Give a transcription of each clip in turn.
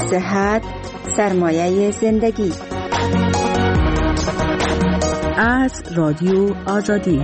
صحت سرمایه زندگی. از رادیو آزادی.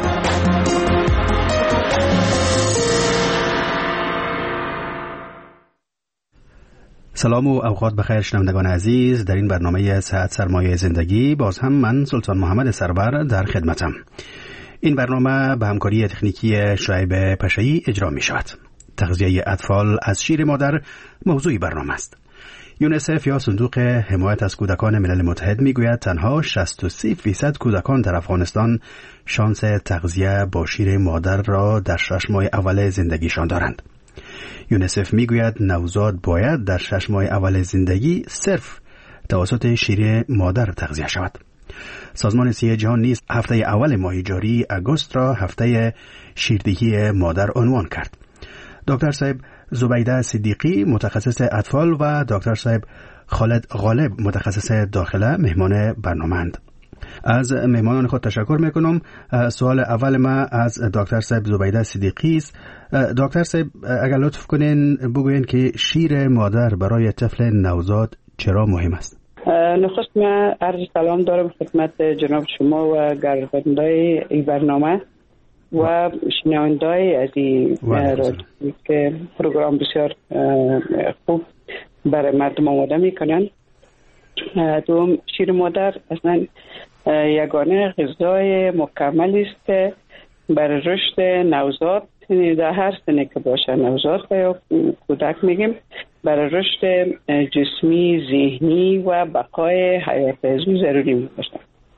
سلام و اوقات بخیر شنوندگان عزیز. در این برنامه صحت سرمایه زندگی باز هم من سلطان محمد سرور در خدمتم. این برنامه به همکاری تکنیکی شعیب پشایی اجرا می شود. تغذیه اطفال از شیر مادر موضوع برنامه است. یونیسف یا صندوق حمایت از کودکان ملل متحد می گوید تنها 63% کودکان در افغانستان شانس تغذیه با شیر مادر را در 6 ماه اول زندگیشان دارند. یونیسف می گوید نوزاد باید در 6 ماه اول زندگی صرف توسط شیر مادر تغذیه شود. سازمان صحت جهان نیز هفته اول ماه جاری اگست را هفته شیردهی مادر عنوان کرد. دکتر صاحب زبیده صدیقی متخصص اطفال و دکتر صاحب خالد غالب متخصص داخله مهمان برنامه‌اند. از مهمانان خود تشکر میکنم. سوال اول ما از دکتر صاحب زبیده صدیقی است. دکتر صاحب اگر لطف کنین بگوین که شیر مادر برای طفل نوزاد چرا مهم است؟ نخست من عرض سلام دارم خدمت جناب شما و گرداننده این برنامه و شنونده‌های از این که پروگرام بسیار خوب برای مردم آماده میکنن. دوم، شیر مادر اصلا یگانه غذای مکملی است که برای رشد نوزاد در هر سنی که باشه، نوزاد یا کودک میگیم، برای رشد جسمی، ذهنی و بقای حیات او ضروری میباشه.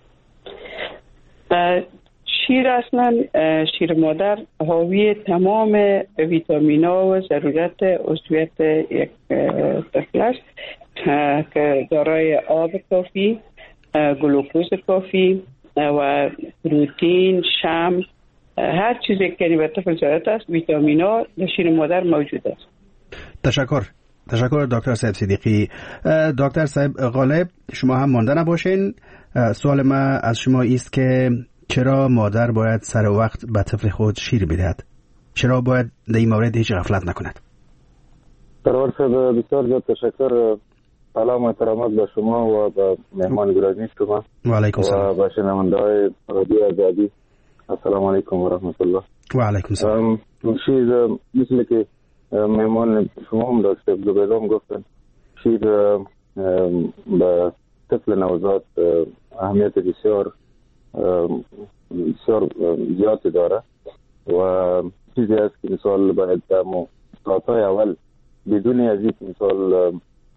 شیر اصلا شیر مادر حاوی تمام ویتامینا و ضرورت عضویت یک طفل است که دارای آب کافی، گلوکوز کافی و پروتئین، شمع، هر چیزی که به طفل ضرورت است ویتامینا در شیر مادر موجود است. تشکر دکتر صاحب صدیقی. دکتر صاحب غالب شما هم مانده نباشین. سوال ما از شما است که چرا مادر باید سر وقت به طفل خود شیر بدهد؟ چرا باید در این مورد هیچ غفلت نکند؟ سرور صاحب بسیار زیاد تشکر. سلام و احترامات به شما و به مهمان گرامی شما و علیکم سلام و به شنونده‌های رادیو آزادی. السلام علیکم و رحمت الله. و علیکم سلام. شیر مثل که مهمان شما هم داشته زبیده گفتن، شیر به طفل نوزاد اهمیت بسیار زیادی داره و چیزی است که مثال باید در ساعتهای اول بدون از این مثال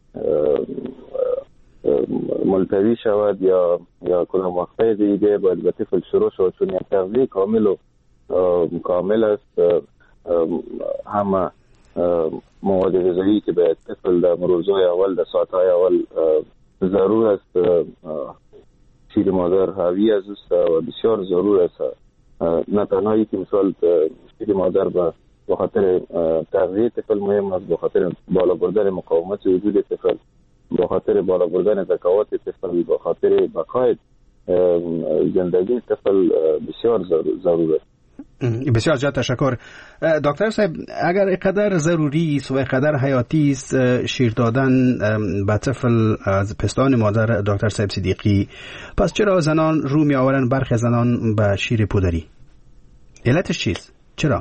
ملتوی شود یا کدام وقته دیگه باید به طفل شروع شود، چون یک تغذیه کامل است. همه مواد غذایی که باید طفل در روزهای اول، در ساعتهای اول ضرور است شیر مادر حاوی است و بسیار ضرور است. نه تنهایی که مثال شیر مادر به خاطر تغذیه طفل مهم است، به خاطر بالا بردن مقاومت وجود طفل، به خاطر بالا بردن ذکاوت طفل، به خاطر بقای زندگی طفل بسیار ضرور است. بسیار زیاد تشکر. دکتر صاحب اگر اینقدر ضروری است و اینقدر حیاتی است شیر دادن به طفل از پستان مادر دکتر صاحب صدیقی، پس چرا زنان رو می آورن برخی زنان به شیر پودری؟ علتش چیست؟ چرا؟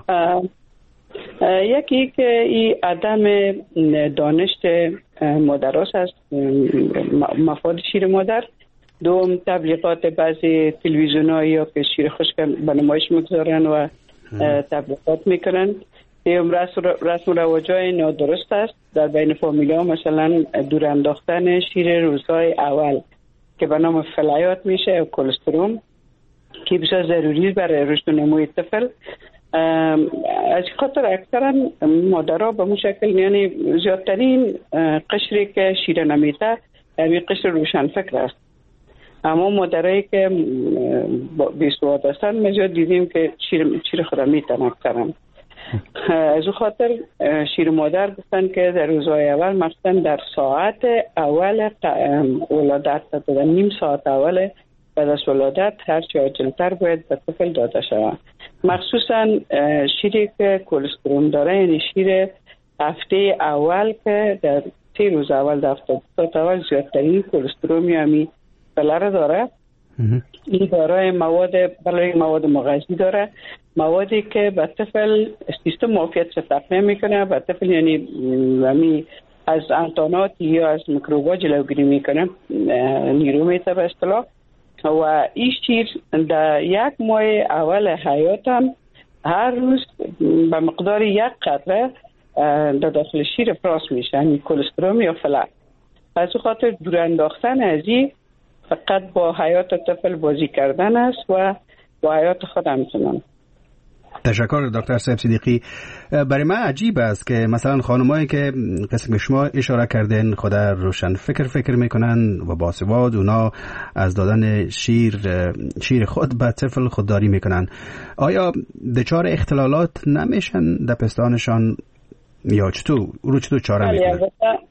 یکی که این عدم دانش مادرات است مفاد شیر مادر. دوم، تبلیغات بعضی تلویزیون‌ها یا که شیر خشک به نمایش میگذارن و تبلیغات میکنن. این رسم و رواجای نادرست است در بین فامیل‌ها، مثلا دور انداختن شیر روزهای اول که به نام فلایات میشه و کلسترول که بسیار ضروری برای رشد و نموی طفل. از خاطر اکثرا مادرها به اون شکل، یعنی زیادترین قشری که شیر نمیده همین قشر روشن فکر است، اما مادرایی که بیسواد هستن ما دیدیم که شیر خود میتن اکثرا. از اون خاطر شیر مادر گفتن که در روزهای اول، مثلا در ساعت اول ولادت، در نیم ساعت اول بعد از ولادت هرچی عاجلتر باید به طفل داده شود. مخصوصا شیری که کلسترول داره، یعنی شیر هفته اول که در 3 روز اول در 70 ساعت اول زیادترین کلسترول همی پلره داره. این دارای مواد مغذی داره، موادی که به طفل سیستم معافیت تقویت میکنه، به طفل یعنی همی از انتانات یا از میکروبا جلوگیری میکنه، نیرو میته به اصطلاح. و این شیر در 1 ماه اول حیاتم هر روز به مقدار 1 قطره در داخل شیر افراز میشه، یعنی کلسترول یا فلک. از خاطر دور انداختن از این فقط با حیات طفل بازی کردن است و با حیات خود همچنان. تشکر دکتر صاحب صدیقی. برای من عجیب است که مثلا خانمایی که قسم شما اشاره کردین خود روشن فکر میکنن و باسواد، اونا از دادن شیر خود به طفل خودداری میکنن. آیا دچار اختلالات نمیشن در پستانشان یا چطور چاره میکنن؟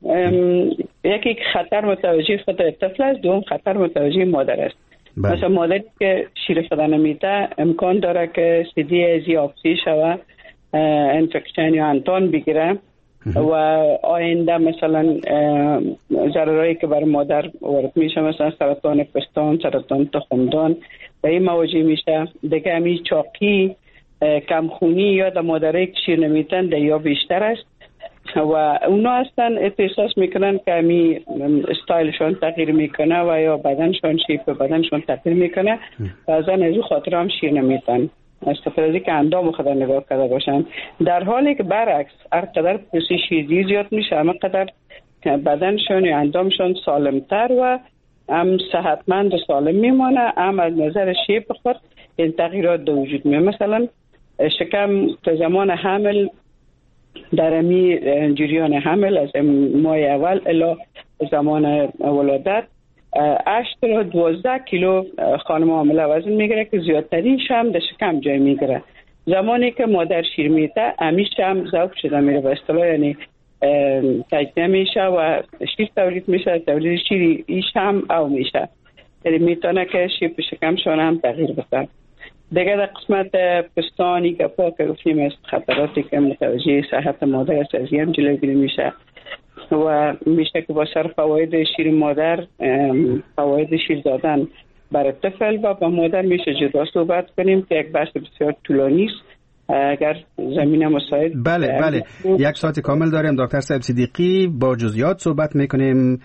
یکی خطر متوجه خود طفل است، دوم خطر متوجه مادر است. مثلا مادری که شیر خود نمیده امکان داره که سیدی ازی آبسی شوه، انفکشن یا انتان بگیره و آینده مثلا ضررهایی که بر مادر وارد میشه، مثلا سرطان پستان، سرطان تخمدان به این مواجه میشه. دیگه همی چاقی، کمخونی یا در مادرایی که شیر نمیدن در یا بیشتر است و اونا هستن احساس میکنن که همی استایلشون تغییر میکنه و یا بدنشون شیپ بدنشون تغییر میکنه و از این خاطر هم شیر نمیدن، استفاده که اندام خود نگاه کرده باشن. در حالی که برعکس هر قدر پروسه شیردی زیاد میشه همه قدر بدنشون یا اندامشون سالمتر و هم صحتمند و سالم میمانه، هم از نظر شیپ خود این تغییرات در وجود میاد. مثلا شکم تا زمان حمل در امی جریان حمل از ماه اول الی زمان ولادت 8 تا 12 کیلو خانم حامله وزن میگیره که زیادترین شم در شکم جای میگیره. زمانی که مادر شیر میده امی شم ذوب شده میره به اصطلاح، یعنی تجزیه میشه و شیر تولید میشه، تولید شیر این شم او میشه، یعنی میتونه که شیر شکمشون هم تغییر بده. دیگه در قسمت پستانی گپا که گفتیم از خطراتی که متوجه صحت مادر است از هم جلوگیری میشه و میشه که با سر فواید شیر مادر، فواید شیر دادن برای طفل و با مادر میشه جدا صحبت کنیم که یک بحث بسیار طولانی است. اگر زمینه مساعد بله 1 ساعت کامل داریم. دکتر صاحب صدیقی با جزئیات صحبت میکنیم.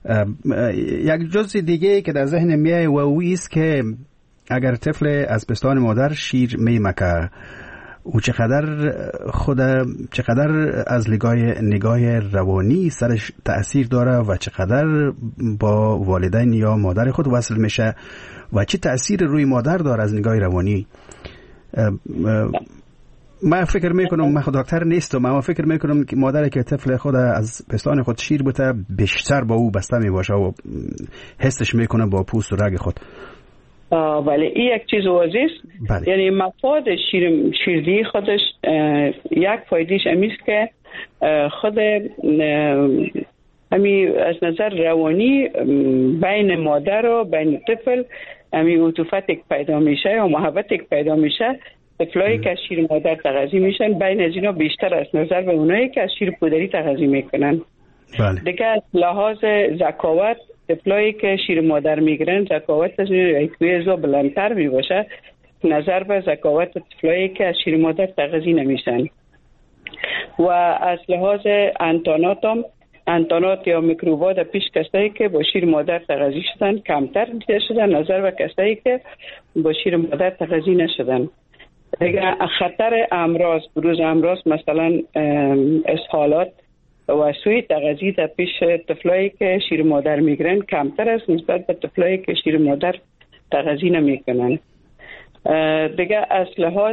یک جزء دیگه که در ذهن میای و اویست که اگر طفل از پستان مادر شیر میمکه او چقدر از نگاه روانی سرش تأثیر داره و چقدر با والدین یا مادر خود وصل میشه و چه تأثیر روی مادر داره از نگاه روانی. من فکر میکنم، من دکتر نیستم، اما فکر میکنم که مادری که طفل خود از پستان خود شیر بوده بیشتر با او بسته میباشه و حسش میکنه با پوست و رگ خود. ولی این یک چیز واضحه است، یعنی مفاد شیردی خودش یک فایدهش امیست که خود همی از نظر روانی بین مادر و بین طفل همی عطوفت یک پیدا میشه و محبت یک پیدا میشه. طفلایی که از شیر مادر تغذیه میشن بین از اینا بیشتر از نظر به اونایی که از شیر پودری تغذیه میکنن. دیگه از لحاظ ذکاوت طفلایی که شیر مادر میگیرن ذکاوت از ایکوی بلندتر میباشه نظر به ذکاوت طفلایی که از شیر مادر تغذیه نمیشن. و از لحاظ انتانات یا میکروبا در پیش کسایی که با شیر مادر تغذیه شدن کمتر دیده شدن نظر به کسایی که با شیر مادر تغذیه نشدن. دیگه خطر بروز امراض مثلا اسهالات و سوی تغذیه در پیش طفلایی که شیر مادر میگیرن کمتر است نسبت به طفلایی که شیر مادر تغذیه نمیکنن. دیگه از لحاظ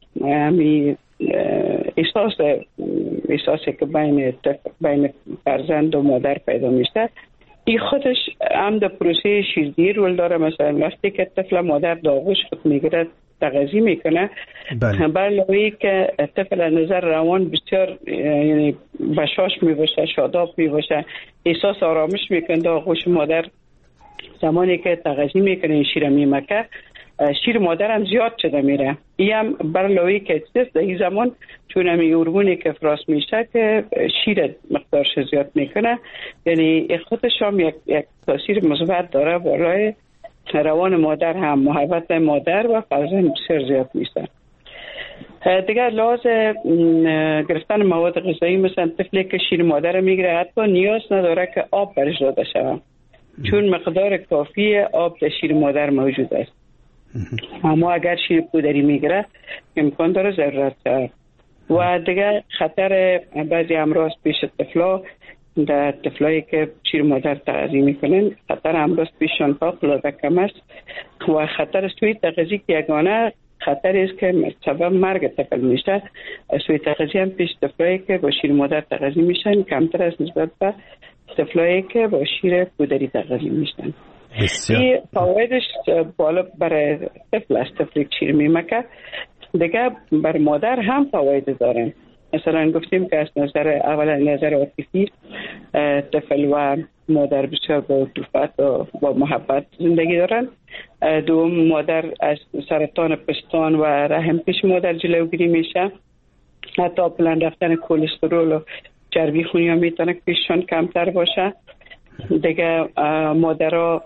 احساسی که بین فرزند و مادر پیدا میشه این خودش هم در پروسه شیردهی رول داره. مثلا وقتی که طفل مادر داغوش خود میگیره تغذیه میکنه برای که طفل از نظر روان بسیار یعنی بشاش میباشه، شاداب میباشه، احساس آرامش میکنه. داغوش مادر زمانی که تغذیه میکنه این شیر میمکه شیر مادر هم زیاد شده میره. این هم برای که در این زمان چون همی هورمونی که افراز میشه که شیر رفتارش زیاد میکنه، یعنی خودش هم یک تاثیر مثبت داره بالای روان مادر، هم محبت مادر و فرزند بسیار زیاد میشه. دیگه لازم گرفتن مواد غذایی، مثلا طفلی که شیر مادر میگیره حتی نیاز نداره که آب برش داده شود، چون مقدار کافی آب در شیر مادر موجود است. اما اگر شیر پودری میگیره امکان داره ضرورت داره. و دیگه خطر بعضی امراض پیش طفلا، در طفلایی که شیر مادر تغذیه میکنن خطر امراض پیششان فوق‌العاده کم است و خطر سوء تغذیه که یگانه خطری است که سبب مرگ طفل میشه. سوء تغذیه هم پیش طفلایی که با شیر مادر تغذیه میشن کمتر است نسبت به طفلایی که با شیر پودری تغذیه میشن. این فوایدش بالا برای طفل است، طفلی که شیر میمکه. دیگه بر مادر هم فواید دارن. مثلا گفتیم که از نظر عاطفی طفل و مادر بسیار با عطوفت و با محبت زندگی دارن. دوم، مادر از سرطان پستان و رحم پیش مادر جلوگیری میشه. حتی بلند رفتن کلسترول و چربی خونی هم میتونه که پیششان کمتر باشه. دیگه مادرها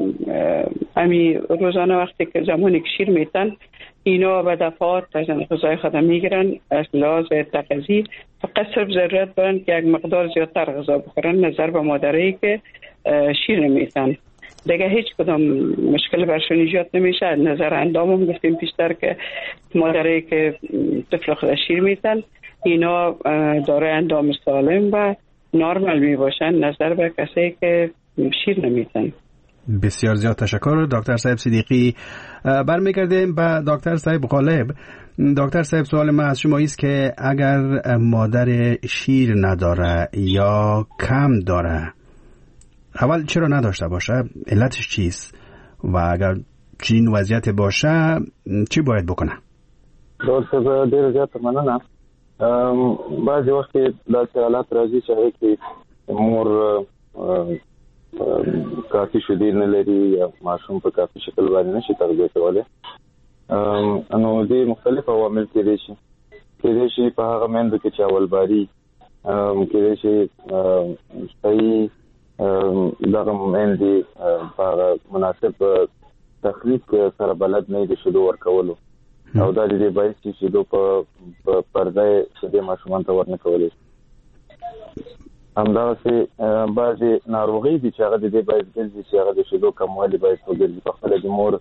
امی روزانه وقتی که زمانی که شیر میتن اینا به دفعات غذای خود میگیرن، از لحاظ تغذیه فقط صرف ضرورت دارن که یک مقدار زیادتر غذا بخورن نظر به مادرایی که شیر نمیتن. دیگه هیچ کدام مشکل برشون ایجاد نمیشه. نظر اندام هم گفتیم پیشتر که مادرایی که طفل خود شیر میتن اینا داره اندام سالم و نرمال می باشن نظر به کسایی که شیر نمیتن. بسیار زیاد تشکر دکتر صاحب صدیقی. برمیگردیم به دکتر صاحب غالب. دکتر صاحب، سوال من از شما است که اگر مادر شیر نداره یا کم داره، اول چرا نداشته باشه؟ علتش چیست؟ و اگر چنین وضعیت باشه چی باید بکنه؟ دکتر دیر زیاد مننه. بعضی وقت داسې حالات راځي چې کې مور کافي شیدې نه لري یا ماشوم په کافي شکل باندې نشي تغذیه کولی. نو دې مختلف عوامل کېدای شي په هغه میندو کې چې اولباري کېدای شي صحیح دغه میندې په مناسب تخریب سره بلد نه دي شیدو ورکولو او دا دې باید چې شیدو په پرده شیدې ماشومان ته ورنه کولی. همداسې بعضې ناروغۍ دي چې هغه د دې باید ګرځي چې هغه د شیدو کموالي باید وګرځي. په خپله د مور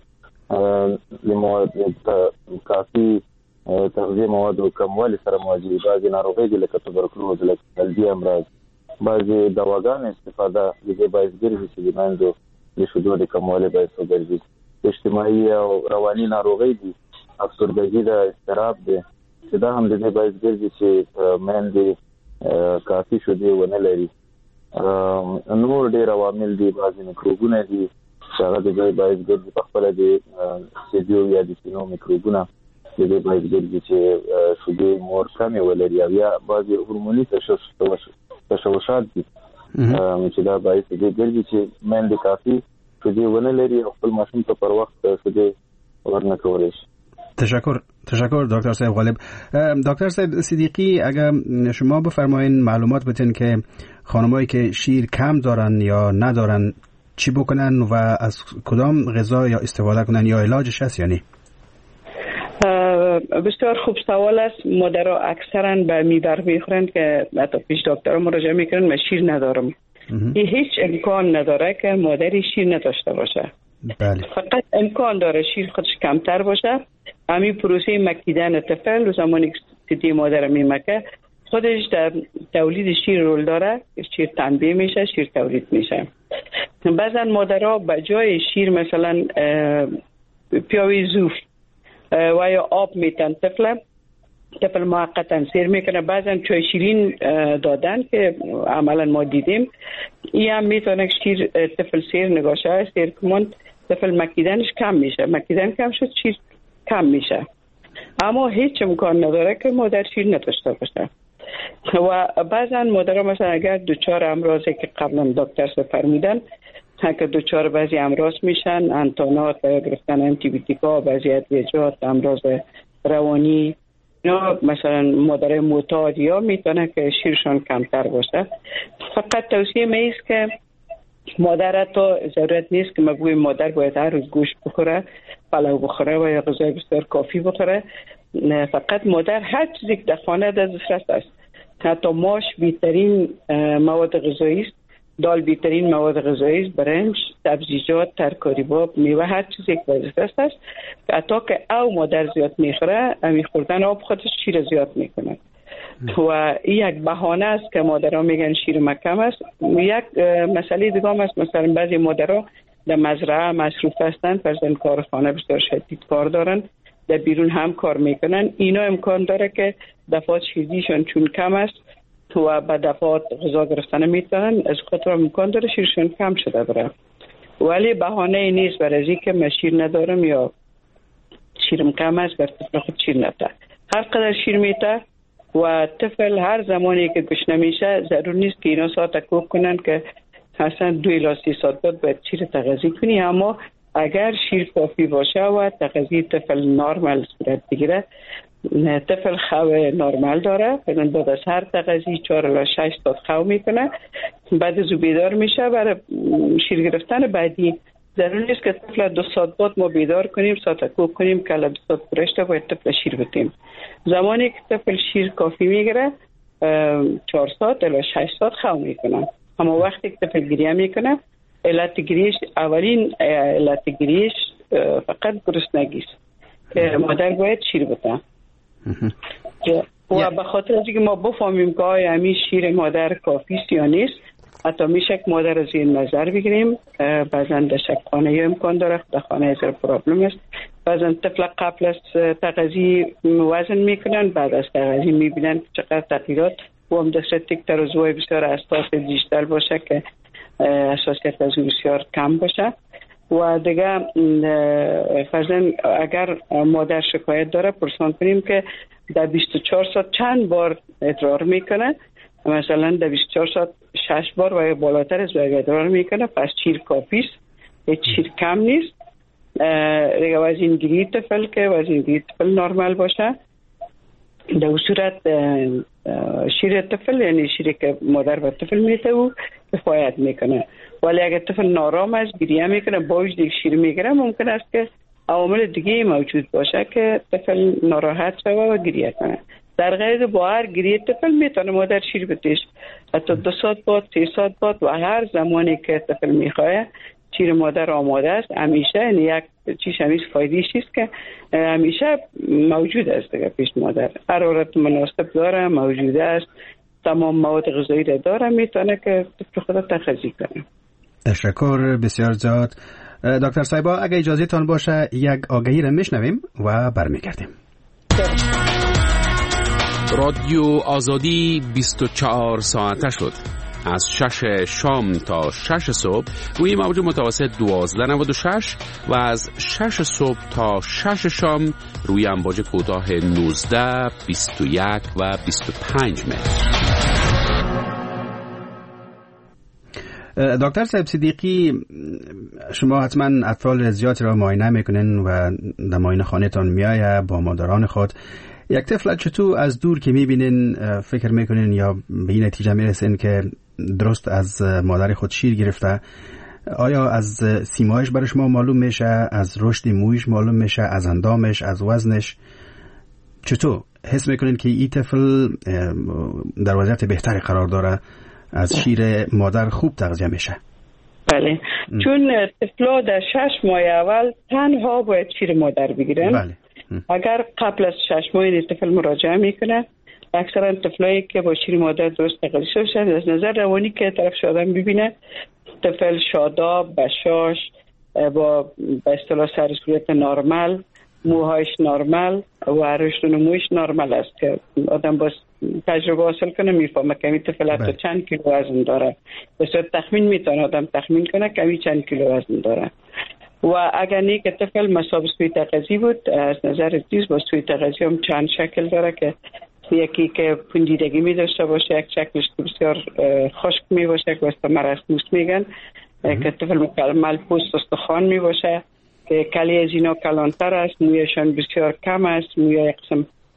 د کافي تغذیه موادو کموالي سره مواجهي. بعضې ناروغۍ دي لکه توبرکلوز، لکه قلبي امراض، بعضې دواګانو استفاده د دې باید ګرځي چې د میندو د شیدو د کموالي باید وګرځي. اجتماعي او رواني ناروغۍ دي، افسردګي ده، اضطراب دی، چې دا هم د دې باید ګرځي چې میندې کافي شیدې ونه لري. نور ډېر عوامل دي، بعضې میکروبونه دي چې هغه د دې باید ګرځي. په خپله د سیدیو یا د سینو میکروبونه د دې باید ګرځي چې شیدې مور کمې ولري. او یا بعضې هورموني تشوشات دي چې دا باید د دې ګرځي چې میندې کافي شیدې ونه لري او خپل ماشوم ته پر وخت شیدې ورنه کولی شي. تشکر دکتر صاحب غالب. دکتر صاحب صدیقی، اگر شما بفرمایین معلومات بتین که خانمایی که شیر کم دارن یا ندارن چی بکنن و از کدام غذا یا استفاده کنن یا علاجش هست یا نه؟ بسیار خوب سوال است. مادرها اکثرا به میبر میخورن که حتی پیش دکترها مراجعه میکنن من شیر ندارم. این هیچ امکان نداره که مادری شیر نداشته باشه. بله. فقط امکان داره شیر خودش کمتر باشه. همین پروسه مکیدن طفل زمانی که سیدی مادر میمکه خودش در تولید شیر رول داره. شیر تنبیه میشه، شیر تولید میشه. بعضا مادرها به جای شیر مثلا پیاوی زوف و یا آب میتن طفل موقتا سیر میکنه. بعضا چای شیرین دادن که عملا ما دیدیم. این هم میتونه شیر طفل سیر نگاشه، سیر کموند طفل مکیدنش کم میشه. مکیدن کم شد شیر کم میشه. اما هیچ امکان نداره که مادر شیر نداشته باشه. و بعضا مادرها مثلا اگر دوچار امراضی که قبلا دکتر فرمودن که دوچار بعضی امراض میشن، انتانات و گرفتن انتیبیوتیکا، بعضی ادویجات، امراض روانی اینا مثلا مادر معتاد یا میتونه که شیرشان کمتر باشه. فقط توصیه میست که مادر تا ضرورت نیست که ما بگویم مادر باید هر روز گوشت بخوره، پلو بخوره و یا غذای بسیار کافی بخوره. فقط مادر هر چیزی که در خانه دسترس است، حتی ماش بهترین مواد غذایی است، دال بهترین مواد غذایی است، برنج، سبزیجات، ترکاری باب، میوه، هر چیزی که دسترس است. حتی که او مادر زیاد میخوره، خوردن آب خودش شیر زیاد میکنه و یک بهانه است که مادرها میگن شیر ما کم است. یک مسئله دیگه هم است، مثلا بعضی مادرها در مزرعه مصروف هستند، فرضاً کارخانه بسیار شدید کار دارن، در بیرون هم کار میکنن، اینا امکان داره که دفعات شیردیشان چون کم است و به دفعات غذا گرفتن میتونن، از خاطر امکان داره شیرشان کم شده بره. ولی بهانه نیست برای اینکه من شیر ندارم یا شیرم کم است بر طفل خود شیر نده. هر قدر شیر میته و طفل هر زمانی که گشنه میشه ضرور نیست که اینا ساعت کوب کنن که اصلا 2 الی 3 ساعت بعد باید شیر تغذیه کنی، اما اگر شیر کافی باشه و تغذیه طفل نرمال صورت بگیره، طفل خو نرمال داره، بعد از هر تغذیه 4 الی 6 ساعت خو میکنه، بعد از بیدار میشه برای شیر گرفتن بعدی. ضرور نیست که طفل 2 ساعت بعد ما بیدار کنیم ساعت کوب کنیم که 2 ساعت گذشته باید طفل شیر بدیم. زمانی که طفل شیر کافی میگیره 4 ساعت الی 6 ساعت خو میکنه. اما وقتی که طفل گریه میکنه، علت گریش اولین علت گریش فقط گرسنگی است که مادر باید شیر بده. و به خاطر از اینکه ما بفهمیم که آیا همین شیر مادر کافی است یا نیست، حتی میشه که مادر از این نظر بگیریم. بعضا در شبخانه امکان داره، در خانه از پرابلم است. بعضا طفل قبل از تغذیه وزن میکنن، بعد از تغذیه میبینن چقدر تغییرات و هم دست تکتر و زوای بسیار اساس دیجیتال باشه که اساسیت از بسیار کم باشه. و دیگه فرضاً اگر مادر شکایت داره پرسان کنیم که در 24 ساعت چند بار ادرار میکنه، مثلا در 24 ساعت 6 بار و یا بالاتر از ادرار میکنه، پس شیر کافی است، هیچ شیر کم نیست. دیگه وزن گیری طفل که وزن گیری طفل نرمال باشه، در صورت شیر طفل یعنی شیری که مادر به طفل میده و کفایت میکنه. ولی اگر طفل نارام است، گریه میکنه، با وجود شیر میگیره، ممکن است که عوامل دیگه موجود باشه که طفل ناراحت شوه و گریه کنه. در غیر با هر گریه طفل میتونه مادر شیر بدهش، حتی 2 ساعت بعد، 3 ساعت بعد و هر زمانی که طفل میخواه شیر مادر آماده است. همیشه یعنی یک چیز همیش فایدهش است که همیشه موجود است دیگه پیش مادر، حرارت مناسب داره، موجود است، تمام مواد غذایی را داره، میتونه که طفل خود تغذیه کنه. تشکر بسیار زیاد. دکتر صایبا اگه اجازه تان باشه یک آگهی را میشنویم و برمیگردیم. رادیو آزادی 24 ساعته شد. از 6 شام تا 6 صبح روی موج متوسط 1296 و از 6 صبح تا 6 شام روی امواج کوتاه 19، 21 و 25 متر. دکتر صاحب صدیقی، شما حتما اطفال زیادی را معاینه میکنین و در معاینه خانه تان میایه با مادران خود. یک طفل چطور از دور که میبینین فکر میکنین یا به این نتیجه میرسین که درست از مادر خود شیر گرفته؟ آیا از سیمایش برای شما معلوم میشه، از رشد مویش معلوم میشه، از اندامش، از وزنش؟ چطور حس میکنین که این طفل در وضعیت بهتری قرار داره، از شیر مادر خوب تغذیه میشه؟ بله، چون طفلا در 6 ماه اول تنها باید شیر مادر بگیرن. بله. اگر قبل از 6 ماه طفل مراجعه میکنه، اکثرا طفلایی که با شیر مادر درست تغذیه شدن از نظر روانی که طرف شدن ببینه، طفل شاداب، بشاش، با به اصطلاح سر صورت نرمال، موهایش نرمال و رشد و نموش نرمال است که آدم با تجربه حاصل کنه میفهمه که این طفل حتی چند کیلو وزن داره. به صورت تخمین میتونه آدم تخمین کنه که این چند کیلو وزن داره. و اگر نه که طفل مصاب سوی تغذیه بود، از نظر چیز با سوی تغذیه هم چند شکل داره که یکی که پوندیدگی می داشته باشه، یک شکلش بسیار خشک می باشه که واسه مرسموس میگن، که طفل مکمل پوست استخوان می باشه که کلی از اینا کلانتر است، مویشان بسیار کم است، موی یک قسم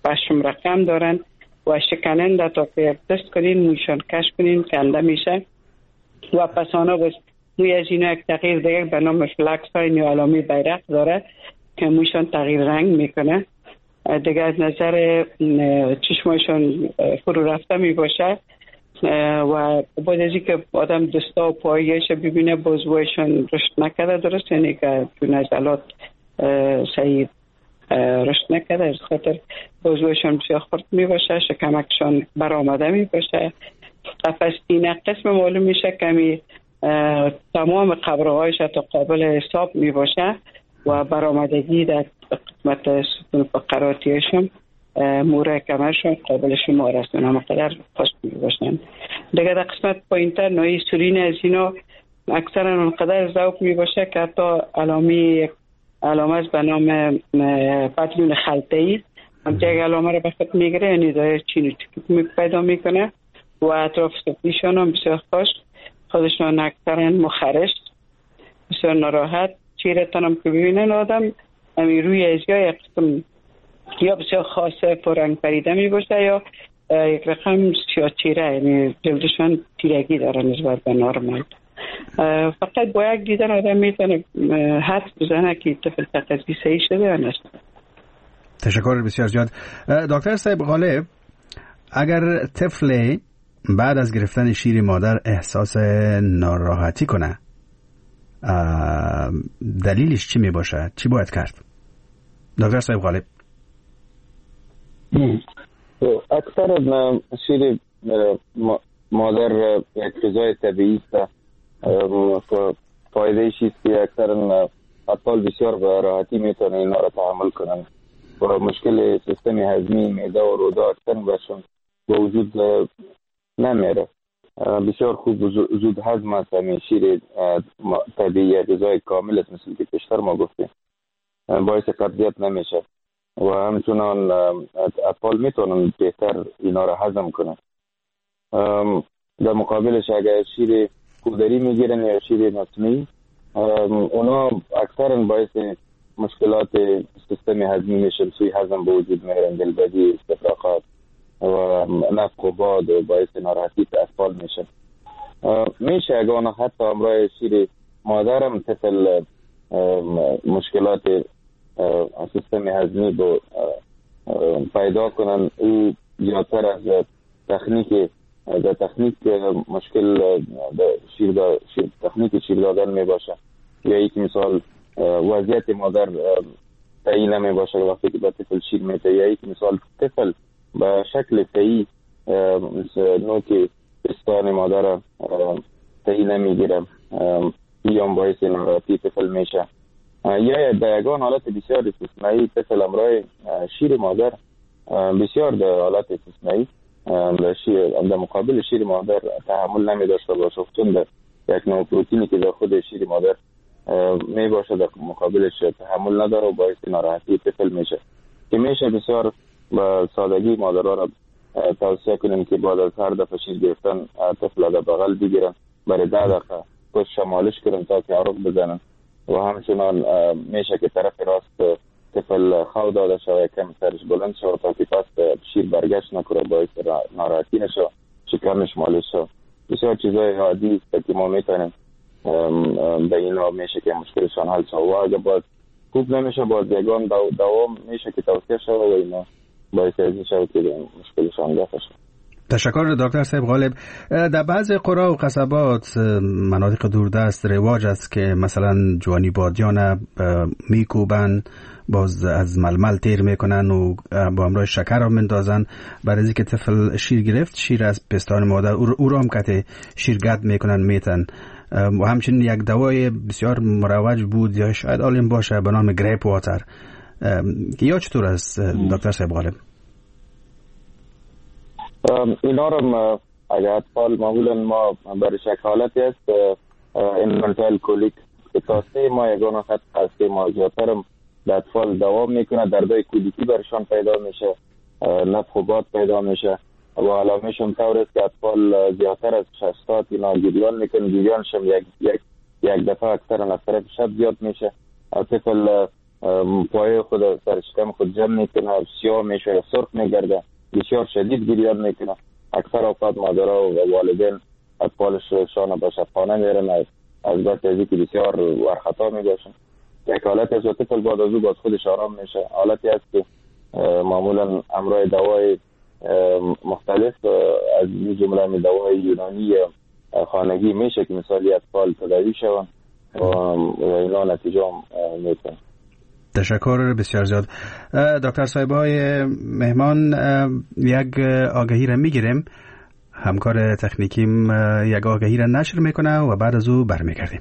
8 رقم دارن و شکننده تا که تست کنین مویشان کشف کنین کنده میشه و پس آنها بس موی از اینا یک تغییر دیگر به نام فلکس ساین یا علامه بیرق داره که مویشان تغییر رنگ میکنه. دیگه از نظر چشمایشان فرو رفته می باشه و بعد از اینکه آدم دستا و پایش ببینه بازوایشان رشد نکرده درست، یعنی که تو نزلات صحیح رشد نکرده، از خاطر بازوایشان بسیار خرد می باشه، شکمکشان برآمده می باشه. قفس سینه قسم معلوم میشه که تمام قبرهایش تا قابل حساب می باشه و برآمدگی در قسمت ستون فقراتیشون موره کمرشون قابل شمار است، اونها مقدر پاس می باشن. دیگه در قسمت پایینتر نوعی سورین از اینا اکثرا اونقدر ذوق می باشه که حتی علامه از به نام پتلون خلطه‌ای همچه یک علامه رو به خود میگیره، یعنی داره چین و چکیک پیدا میکنه و اطراف سفیشان هم بسیار خوش خودشان اکثرا مخرش بسیار ناراحت چیره تنم که ببینن آدم همی روی ازیای قسم یا بسیار خاصه پرنگ پریده می باشه یا یک رقم سیاه چیره، یعنی جلدشان تیرگی داره نسبت به نورمال. فقط با یک دیدن آدم میتونه حدس بزنه که طفل تغذیه صحیح شده یا نه. تشکر بسیار زیاد. دکتر صاحب غالب، اگر طفل بعد از گرفتن شیر مادر احساس ناراحتی کنه دلیلش چی می باشه؟ چی باید کرد؟ دکتر صاحب غالب. اکثر شیر مادر یک غذای طبیعی است که فایده شیست که اکثر اطفال بسیار به راحتی میتونه اینا را تحمل کنن و مشکل سیستم هضمی معده و روده اکثر برشون به وجود نمیره. بسیار خوب زود هضم است. همین شیر طبیعی غذای کامل است، مثل که پیشتر ما گفتیم، باعث قبضیت نمیشه و همچنان اطفال میتونن بهتر اینا را هضم کنن. در مقابلش اگر شیر پودری میگیرن یا شیر مصنوعی، اونا اکثرا باعث مشکلات سیستم هضمی میشن، سوی هضم به وجود میارن، دلبدی، استفراغات و نفخ و باد و باعث ناراحتی اطفال میشن. میشه اگه اونا حتی همراه شیر مادرم طفل مشکلات سیستم هضمی پیدا کنن، او زیادتر از تکنیک مشکل تکنیک شیر دادن می باشه یا یک مثال وضعیت مادر تعیین نمی باشه وقتی که به طفل شیر میده، یا یک مثال طفل به شکل صحیح نوک پستان مادر تعیین نمیگیره، یا باعث ناراحتی طفل میشه، یا در یگان حالت بسیار استثنایی طفل همراه شیر مادر بسیار در حالت استثنایی در مقابل شیر مادر تحمل نمی داشته باشه، چون در یک نوع پروتئینی که در خود شیر مادر می باشه در مقابلش تحمل نداره و باعث ناراحتی طفل میشه، که میشه بسیار با سادگی مادرها را توصیه کنیم که بعد از هر دفعه شیر گرفتن طفل را بغل بگیرن، برای 10 دقیقه پشت مالش کنن تا که عروق بزنن و همچنان میشه که طرف راست طفل خو داده شده، کم سرش بلند شد تا که پس شیر برگشت نکنه، باعث ناراحتی نشه، شکمش مالش شد. بسیار چیزای عادی است که ما میتونیم به اینا میشه که مشکلشان حل شد و اگه باز خوب نمیشه باز یگان دوام میشه که توصیه شد و اینا باعث ازی شد که مشکلشان دفع شد. تشکر دکتر صاحب غالب. در بعض قرا و قصبات مناطق دوردست رواج است که مثلا جوانی بادیان میکوبن، باز از ململ تیر میکنن و با همراه شکر هم مندازن، بعد از اینکه طفل شیر گرفت شیر از پستان مادر او را هم کته شیرگد میکنن میتن. و همچنین یک دوای بسیار مروج بود یا شاید عالم باشه به نام گریپ واتر، یا چطور است دکتر صاحب غالب؟ اینا رو اگر اطفال معمولا ما برای شک حالتی است انفانتایل کولیک که تا 3 ماه یگانه خط از 3 ماه زیادتر هم در اطفال دوام میکنه، دردای کولیکی برشان پیدا میشه، نفخ و باد پیدا میشه و علامه‌ش هم طور است که اطفال زیادتر از 6 ساعت اینا گریان میکنه، گریانش هم یک دفعه اکثرا از طرف شب زیاد میشه، طفل پای خود سر شکم خود جمع میکنه، سیاه میشه یا سرخ میگرده، بسیار شدید گریان میکنه. اکثر اوقات مادرها و والدین اطفالشان به شفاخانه میرن از بس از اینکه بسیار ورخطا میگشن. یک حالت از طفل بعد از او باز خودش آرام میشه. حالتی است که معمولا همراه دوای مختلف از این جمله دوای یونانی خانگی میشه که مثالی اطفال تداوی شوند و اینا نتیجه میتونه. تشکر بسیار زیاد. دکتر صاحبای مهمان، یک آگهی را میگیریم، همکار تکنیکیم یک آگهی را نشر میکنه و بعد از او برمیگردیم.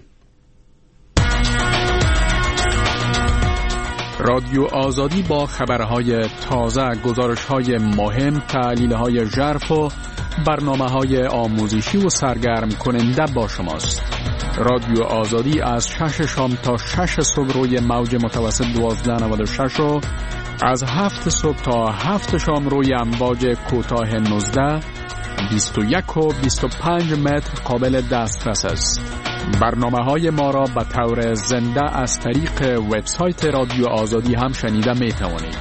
رادیو آزادی با خبرهای تازه، گزارشهای مهم، تحلیلهای ژرف و برنامه‌های آموزشی و سرگرم کننده با شماست. رادیو آزادی از 6 شام تا 6 صبح روی موج متوسط 1296 و از 7 صبح تا 7 شام روی امواج کوتاه 19 21 و 25 متر قابل دسترس است. برنامه‌های ما را به طور زنده از طریق وبسایت رادیو آزادی هم شنیده می توانید.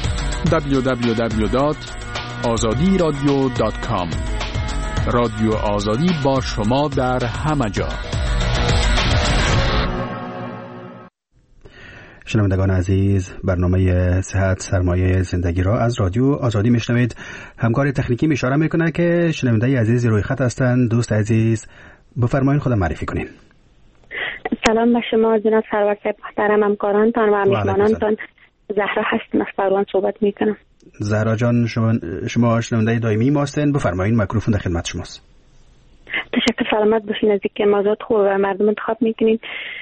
www.azadiradio.com. رادیو آزادی با شما در همه جا. شنوندگان عزیز، برنامه صحت سرمایه زندگی را از رادیو آزادی میشنوید. همکار تکنیکی اشاره میکنه که شنونده عزیز روی خط هستند. دوست عزیز بفرمایید خودم معرفی کنین. سلام به شما جناب سرور صاحب، محترم همکارانتان و مهمانانتان. زهرا هستم، از فروان صحبت میکنم. زهرا جان، شما شنونده دائمی ما هستین، بفرمایید میکروفون در خدمت شماست. تشکر، سلامت باشین. از اینکه موضوعات خوب و مردم انتخاب میکنین.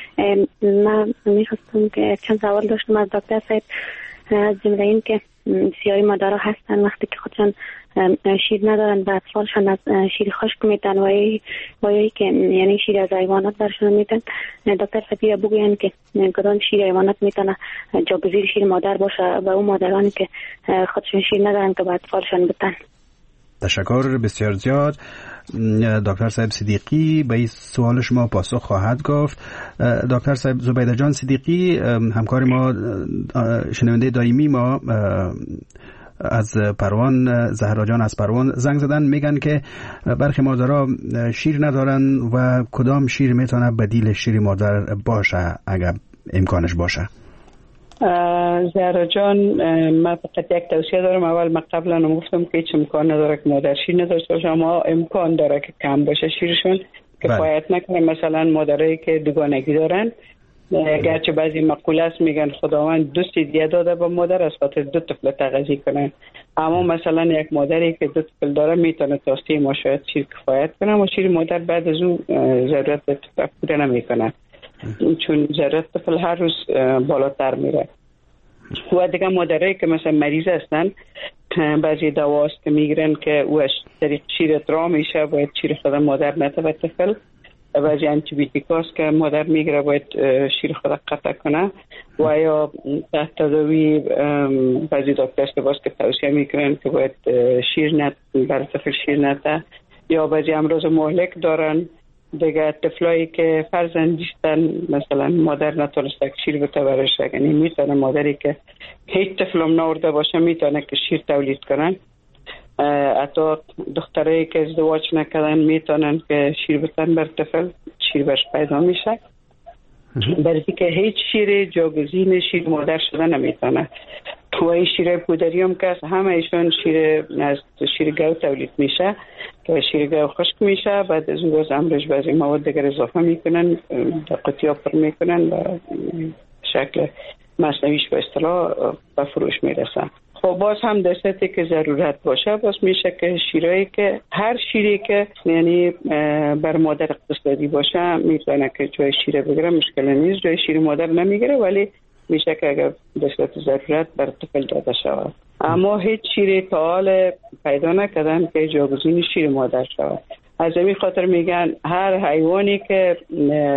من میخواستم که چند سوال داشتم از دکتر صاحب، از جمله این که بسیاری مادرها هستن وقتی که خودشان شیر ندارن و اطفالشان از شیر خشک میدن و یا که یعنی شیر از حیوانات برشون میدن. دکتر صاحب بگوین که کدام شیر حیوانات میتونه جاگزیر شیر مادر باشه و اون مادرانی که خودشون شیر ندارن که به اطفالشان بدن. تشکر بسیار زیاد. دکتر صاحب صدیقی به این سوال شما پاسخ خواهد گفت. دکتر صاحب زبیده جان صدیقی، همکار ما، شنونده دائمی ما از پروان، زهرا جان از پروان زنگ زدن، میگن که برخی مادرها شیر ندارن و کدام شیر میتونه بدیل شیر مادر باشه اگر امکانش باشه؟ زهرا جان، من فقط یک توصیه دارم. اول من قبلا گفتم که هیچ امکان نداره که مادر شیر نداشته باشه، اما امکان داره که کم باشه شیرشون، کفایت نکنه. مثلا مادرایی که دوگانگی دارن، گرچه بعضی مقوله است میگن خداوند دو سیدیه داده به مادر از خاطر دو طفل تغذیه کنه، اما مثلا یک مادری که دو طفل داره میتونه تا 3 ماه شاید شیر کفایت کنه، اما شیر مادر بعد از اون ضرورت طفل پوره نمیکنه، چون ضرورت طفل هر روز بالاتر میره. و دیگه مادرایی که مثلا مریض هستن، بعضی دواست که میگیرن که او از طریق شیر ادرا میشه، باید شیر خود مادر نده به طفل. بعضی انتیبیوتیکاست که مادر میگیره، باید شیر خود قطع کنه. و یا تحت تداوی بعضی دکترست که باز که توصیه میکنن که باید شیر نده برای طفل شیر نده. یا بعضی امراض مهلک دارن دیگه، طفلایی که فرزندیستن، مثلا مادر نتونسته شیر بده برش، یعنی میتونه مادری که هیچ طفلم نورده باشه میتونه که شیر تولید کنن. حتی دخترایی که ازدواج نکردن میتونن که شیر بدن بر طفل، شیر برش پیدا میشه. برای که هیچ شیر جاگزین شیر مادر شده نمیتونه. توی شیر پودری هم که همه ایشون شیر از شیر گاو تولید میشه که شیر گاو خشک میشه، بعد از اون باز امرش بعضی مواد دیگر اضافه میکنن، قطعه پر میکنن و شکل مصنویش به اصطلاح به فروش میرسن. خب باز هم دستی که ضرورت باشه باز میشه که شیرایی که هر شیری که یعنی بر مادر اقتصادی باشه میتونه که جای شیر بگیره، مشکل نیست. جای شیر مادر نمیگیره، ولی میشه که اگر دستت ضرورت بر طفل داده شود. اما هیچ شیری تا حال پیدا نکردن که جاگزین شیر مادر شود. از این خاطر میگن هر حیوانی که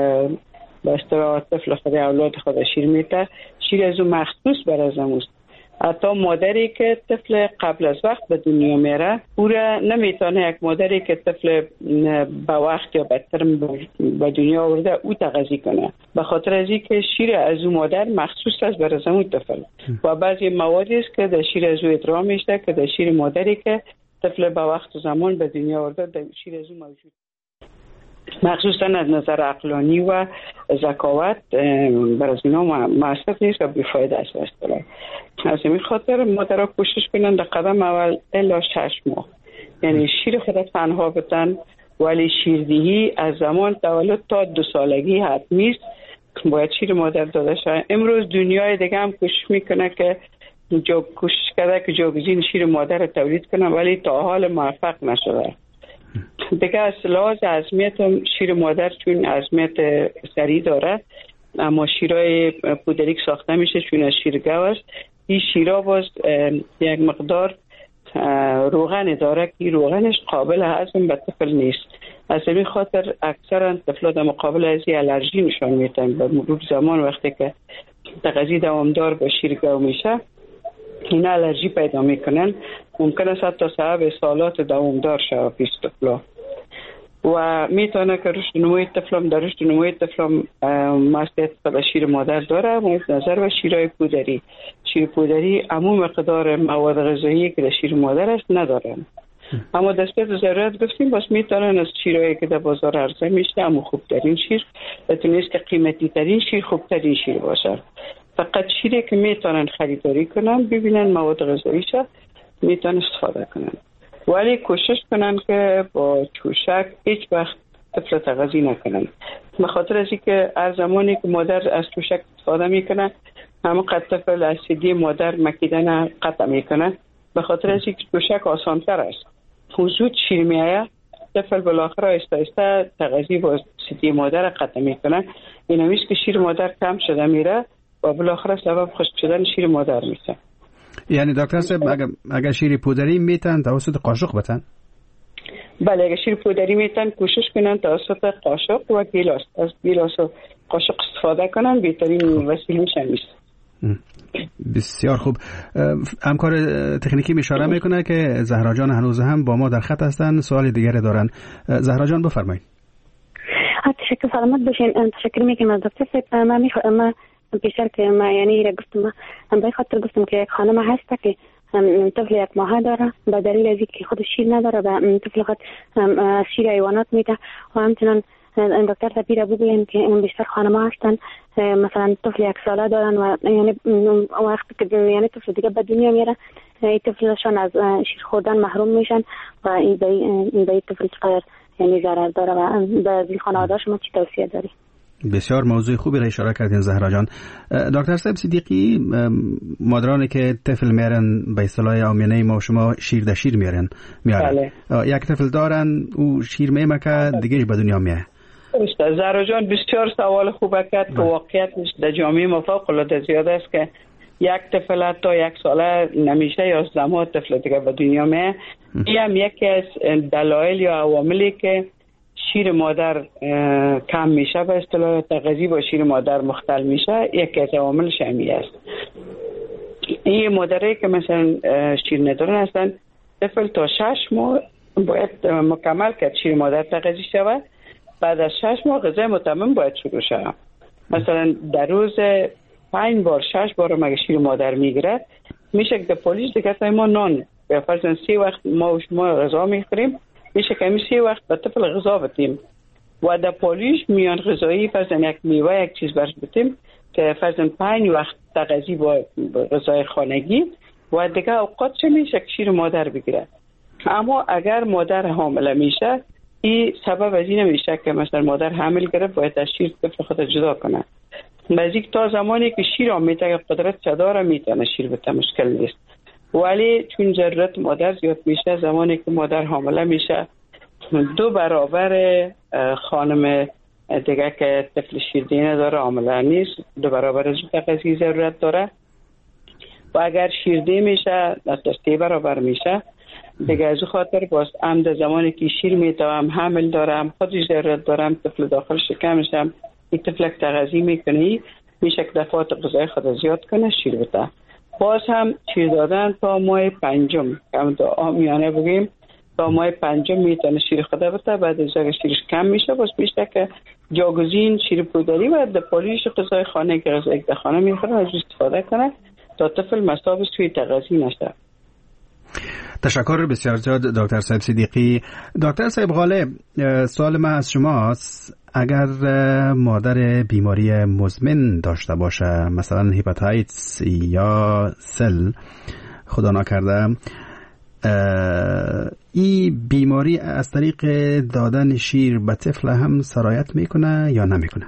به اصطلاح طفل خود اولاد خود شیر میده، شیر از اون مخصوص بر از اموست. حتی مادری که طفل قبل از وقت به دنیا میره او را نمیتونه یک مادری که طفل به وقت یا بدتر به دنیا آورده او تغذیه کنه، به خاطر از اینکه شیر از او مادر مخصوص است برای اون طفل و بعضی موادی است که در شیر از او ادرا میشه که در شیر مادری که طفل به وقت و زمان به دنیا آورده در شیر از او موجود، مخصوصا از نظر عقلانی و ذکاوت برای اینا مؤثر نیست و بیفایده است. از این خاطر مادرها کوشش کنند در قدم اول الا 6 ماه یعنی شیر خود تنها بدن، ولی شیردهی از زمان تولد تا 2 سالگی حتمی است باید شیر مادر داده شود. امروز دنیای دیگه هم کوشش میکنه که کوشش کرده که جایگزین شیر مادر تولید کنه، ولی تا حال موفق نشده. دیگه از لحاظ اهمیت شیر مادر چون اهمیت سریع داره، اما شیرای پودری که ساخته میشه چون از شیر گاو است، این شیرا باز یک مقدار روغن داره که روغنش قابل هضم به طفل نیست. از این خاطر اکثرا طفلات مقابل از این الرژی نشان میدن. به مرور زمان وقتی که تغذیه دوامدار با شیر گاو میشه اینا الرژی پیدا میکنن، ممکن است حتی سبب سالات دوامدار شود پیش طفلا و میتونه که رشد نموی طفلم در رشد نموی طفلم مسئولیت به شیر مادر داره. مورد نظر به شیرهای پودری، شیر پودری عموم مقدار مواد غذایی که در شیر مادر است ندارن، اما دسته ضرورت گفتیم بس میتونن از شیرهایی که در بازار عرضه میشه اما خوبترین شیر بتونیست که قیمتی ترین شیر خوبترین شیر باشه. فقط شیری که میتونن خریداری کنن ببینن مواد غذاییش میتونن استفاده کنن، ولی کوشش کنن که با چوشک هیچ وقت طفل تغذیه نکنن، به خاطر از اینکه هر زمانی که مادر از چوشک استفاده میکنه همون قد طفل اسیدی مادر مکیدن قطع میکنه، به خاطر از اینکه چوشک آسانتر است زود شیر میایه طفل بالاخره آهسته آهسته تغذیه با اسیدی مادر قطع میکنه. این همیشه که شیر مادر کم شده میره و بالاخره سبب خشک شدن شیر مادر میشه. یعنی دکتر صاحب اگر شیر پودری میتن توسط قاشق بتن؟ بله، اگر شیر پودری میتن کوشش کنن توسط قاشق و گیلاس، از گیلاس و قاشق استفاده کنن، بهترین وسیله میشه. بسیار خوب. همکار تکنیکی اشاره میکنه که زهرا جان هنوز هم با ما در خط هستن، سوال دیگری دارن. زهرا جان بفرمایید. تشکر، سلامت باشین. تشکر میکنم از دکتر صاحب. من بیشتر که ما یعنی گفتم به خاطر گفتم که یک خانم هست که طفل 1 ماه داره، به دلیل از اینکه خودش شیر نداره به طفل خود شیر حیوانات میده و همچنان دکتر تبیر بگوین که اون بیشتر خانم‌ها هستن مثلا طفل 1 ساله دارن و یعنی وقتی که یعنی طفل دیگه به دنیا میره این طفلشان از شیر خوردن محروم میشن و این به طفل چقدر یعنی ضرر داره و به خانواده شما چی توصیه داری؟ بسیار موضوع خوبی را اشاره کردین زهرا جان. دکتر صاحب صدیقی، مادرانی که طفل میارن به اصطلاح عامیانه ما شما شیر در شیر میارن یک طفل دارن او شیر میمکه دیگه به دنیا میه. درسته زهرا جان، بسیار سوال خوبه کرد که واقعیتش در جامعه ما فوق العاده زیاد است که یک طفل تا 1 ساله نمیشه یا زمان طفل دیگه به دنیا میه. این هم یکی از دلایل یا عواملی که شیر مادر کم میشه، به اصطلاح تغذیه با شیر مادر مختل میشه، یکی از عواملش همین است. این مادرایی که مثلا شیر ندارن هستن طفل تا 6 ماه باید مکمل کرد شیر مادر تغذیه شود، بعد از 6 ماه غذای متمم باید شروع شود. مثلا در روز 5 بار 6 بار مگه شیر مادر میگیره میشه که پلیس دیگه ما نان به فرض 3 وقت ما و شما غذا میخوریم، میشه که 3 وقت به طفل غذا بدیم و در پالیش میان غذایی فرضاً یک میوه یک چیز برش بدیم که فرضاً 5 وقت تغذیه با غذای خانگی و دیگه اوقات چه میشه که شیر مادر بگیره. اما اگر مادر حامله میشه این سبب از این میشه که مثلا مادر حامل گرفت باید از شیر طفل خود جدا کنه. نزدیک تا زمانی که شیر میته قدرت چداره میتونه شیر بده مشکل نیست، ولی چون ضرورت مادر زیاد میشه زمانی که مادر حامله میشه 2 برابر خانم دیگه که طفل شیردهی نداره حامله نیست 2 برابر از تغذیه ضرورت داره و اگر شیردهی میشه از 3 برابر میشه دیگه. از خاطر باز عمد زمانی که شیر میتوام حامل دارم خودش ضرورت دارم طفل داخل شکمشم این طفل تغذیه میکنه میشه که دفعات غذای خود زیاد کنه شیر بده. باز هم شیر دادن تا ماه پنجم آمیانه بگیم تا ماه پنجم میتونه شیر خدا بده. بعد از اگه شیرش کم میشه باز بیشتر که جاگزین شیر پودری و دپالیش غذای خانه که غذای یک خانه میخوره از استفاده کنه تا طفل مصاب سوی تغذیه نشه. تشکر بسیار زیاد دکتر صاحب صدیقی. دکتر صاحب غالب، سوال من از شماست، اگر مادر بیماری مزمن داشته باشه، مثلا هپاتیتس یا سل خدا نکرده، این بیماری از طریق دادن شیر به طفل هم سرایت میکنه یا نمیکنه؟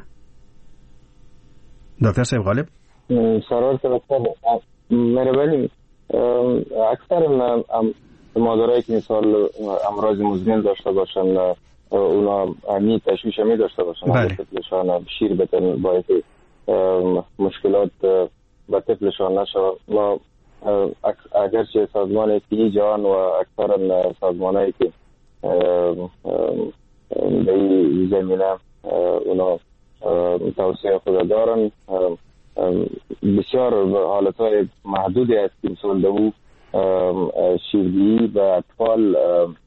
دکتر صاحب غالب. سرایت مهربانی. اکثر مادرایی که مثال امراض مزمن داشته باشن اونا تشویش می داشته باشن به طفلشان شیر بدن باید مشکلات به طفلشان نشه. و اگرچه سازمان پی جان و اکثر سازمانایی که به این زمینه اونا توصیه خود دارن، بسیار حالتهای محدودی است که مثال دو شیردهی به اطفال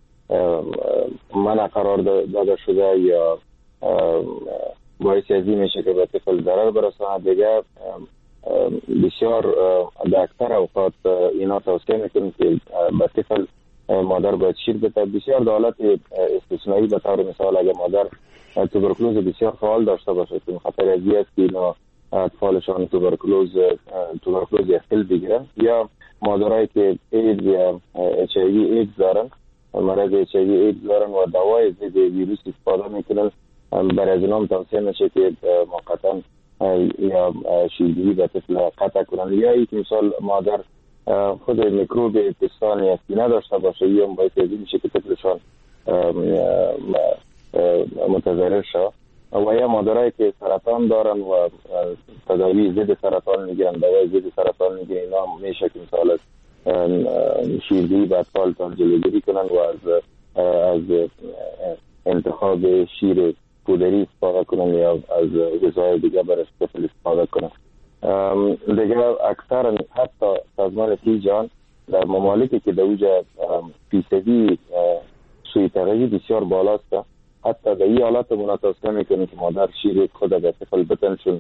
منع قرار داده شده یا باعث ازی میشه که به طفل ضرر برساند. دیگه بسیار در اکثر اوقات اینا توصیه میکنیم که به طفل مادر باید شیر بده. بسیار در حالت استثنایی به طور مثال اگر مادر توبرکلوز بسیار فعال داشته باشه که خطر ازی است که اینا اطفالشان توبرکلوز اختل بگیرن، یا مادرایی که ایدز یا HIV ایدز دارن، مرض HIV ایدز دارن و دوای ضد ویروس استفاده میکنن، برای از اینا توصیه میشه که موقتا یا شیردهی به طفل قطع کنن. یا یک مثال مادر خود میکروب پستانی است نداشته باشه یا باعث ازی میشه که طفلشان متضرر شه. و یا مادرایی که سرطان دارن و تداوی ضد سرطان میگیرن، دوای ضد سرطان میگیرن، اینا میشه که مثال شیردهی به اطفال جلوگیری کنن و از انتخاب شیر پودری استفاده کنن یا از غذای دیگه برای طفل استفاده کنن. دیگه اکثر حتی سازمان پی جان در ممالکی که در اوجه فیصدی سوی تغذیه بسیار بالاست، حتی در این حالت منتوصیه میکنه که مادر شیر خود به طفل بدن، چون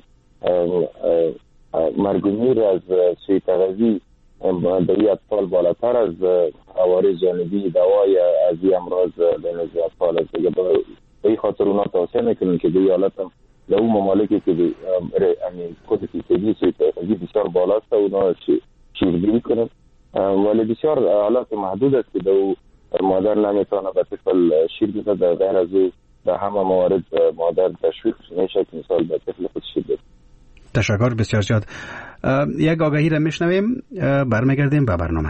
مرگومیر از سوی تغذیه در این اطفال بالاتر از عوارض جانبی دوای از این امراض به نزد اطفال است. به این خاطر اونا توصیه میکنن که در این حالت در اون ممالکی که خود فیصدی سوی تغذیه بسیار بالاست اونا شیردهی کنن، ولی بسیار حالات محدود است که در مادر نمیتونه به طفل شیر بده. در غیر از او در همه موارد مادر تشویق میشه که مثال به طفل خود شیر بده. تشکر بسیار زیاد. یک آگهی را میشنویم، برمیگردیم به برنامه.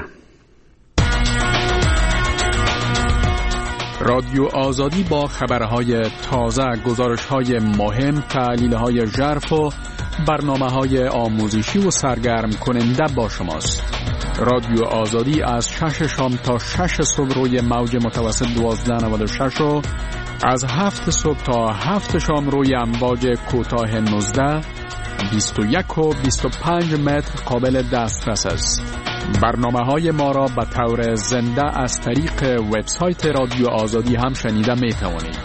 رادیو آزادی با خبرهای تازه، گزارش‌های مهم، تحلیل‌های ژرف و برنامه‌های آموزشی و سرگرم کننده با شماست. رادیو آزادی از 6 شام تا 6 صبح روی موج متوسط 1296 و از 7 صبح تا 7 شام روی امواج کوتاه 19 21 و 25 متر قابل دسترس است. برنامه‌های ما را به طور زنده از طریق وبسایت رادیو آزادی هم شنیده می توانید.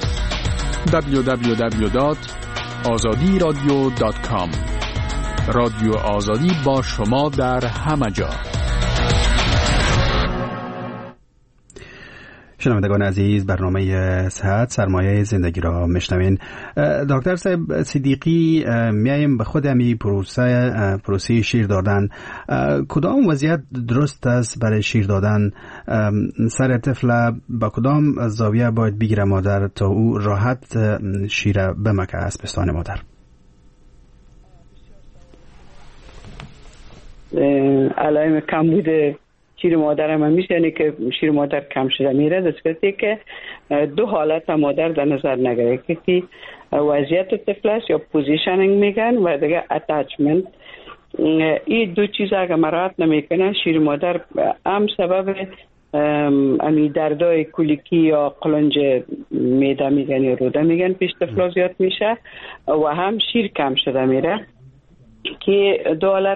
www.azadiradio.com. رادیو آزادی با شما در همه جا. شنوندگان عزیز، برنامه صحت سرمایه زندگی را میشنوین. دکتر صاحب صدیقی، میایم به خود همی پروسه شیر دادن. کدام وضعیت درست است برای شیر دادن؟ سر طفل با کدام زاویه باید بگیره مادر تا او راحت شیر بمکه از پستان مادر؟ علائم کم بوده شیر مادر هم میشه، یعنی که شیر مادر کم شده میره، دستگاهی که دو حالت مادر در نظر نگیره که وضعیت طفل است یا پوزیشنینگ میگن و دیگه اتچمنت. این دو چیز اگه مراعات نمیکنه شیر مادر هم سبب امی دردای کولیکی یا قلنج میده میگن یا روده میگن پیش طفل زیاد میشه و هم شیر کم شده میره که دو حالت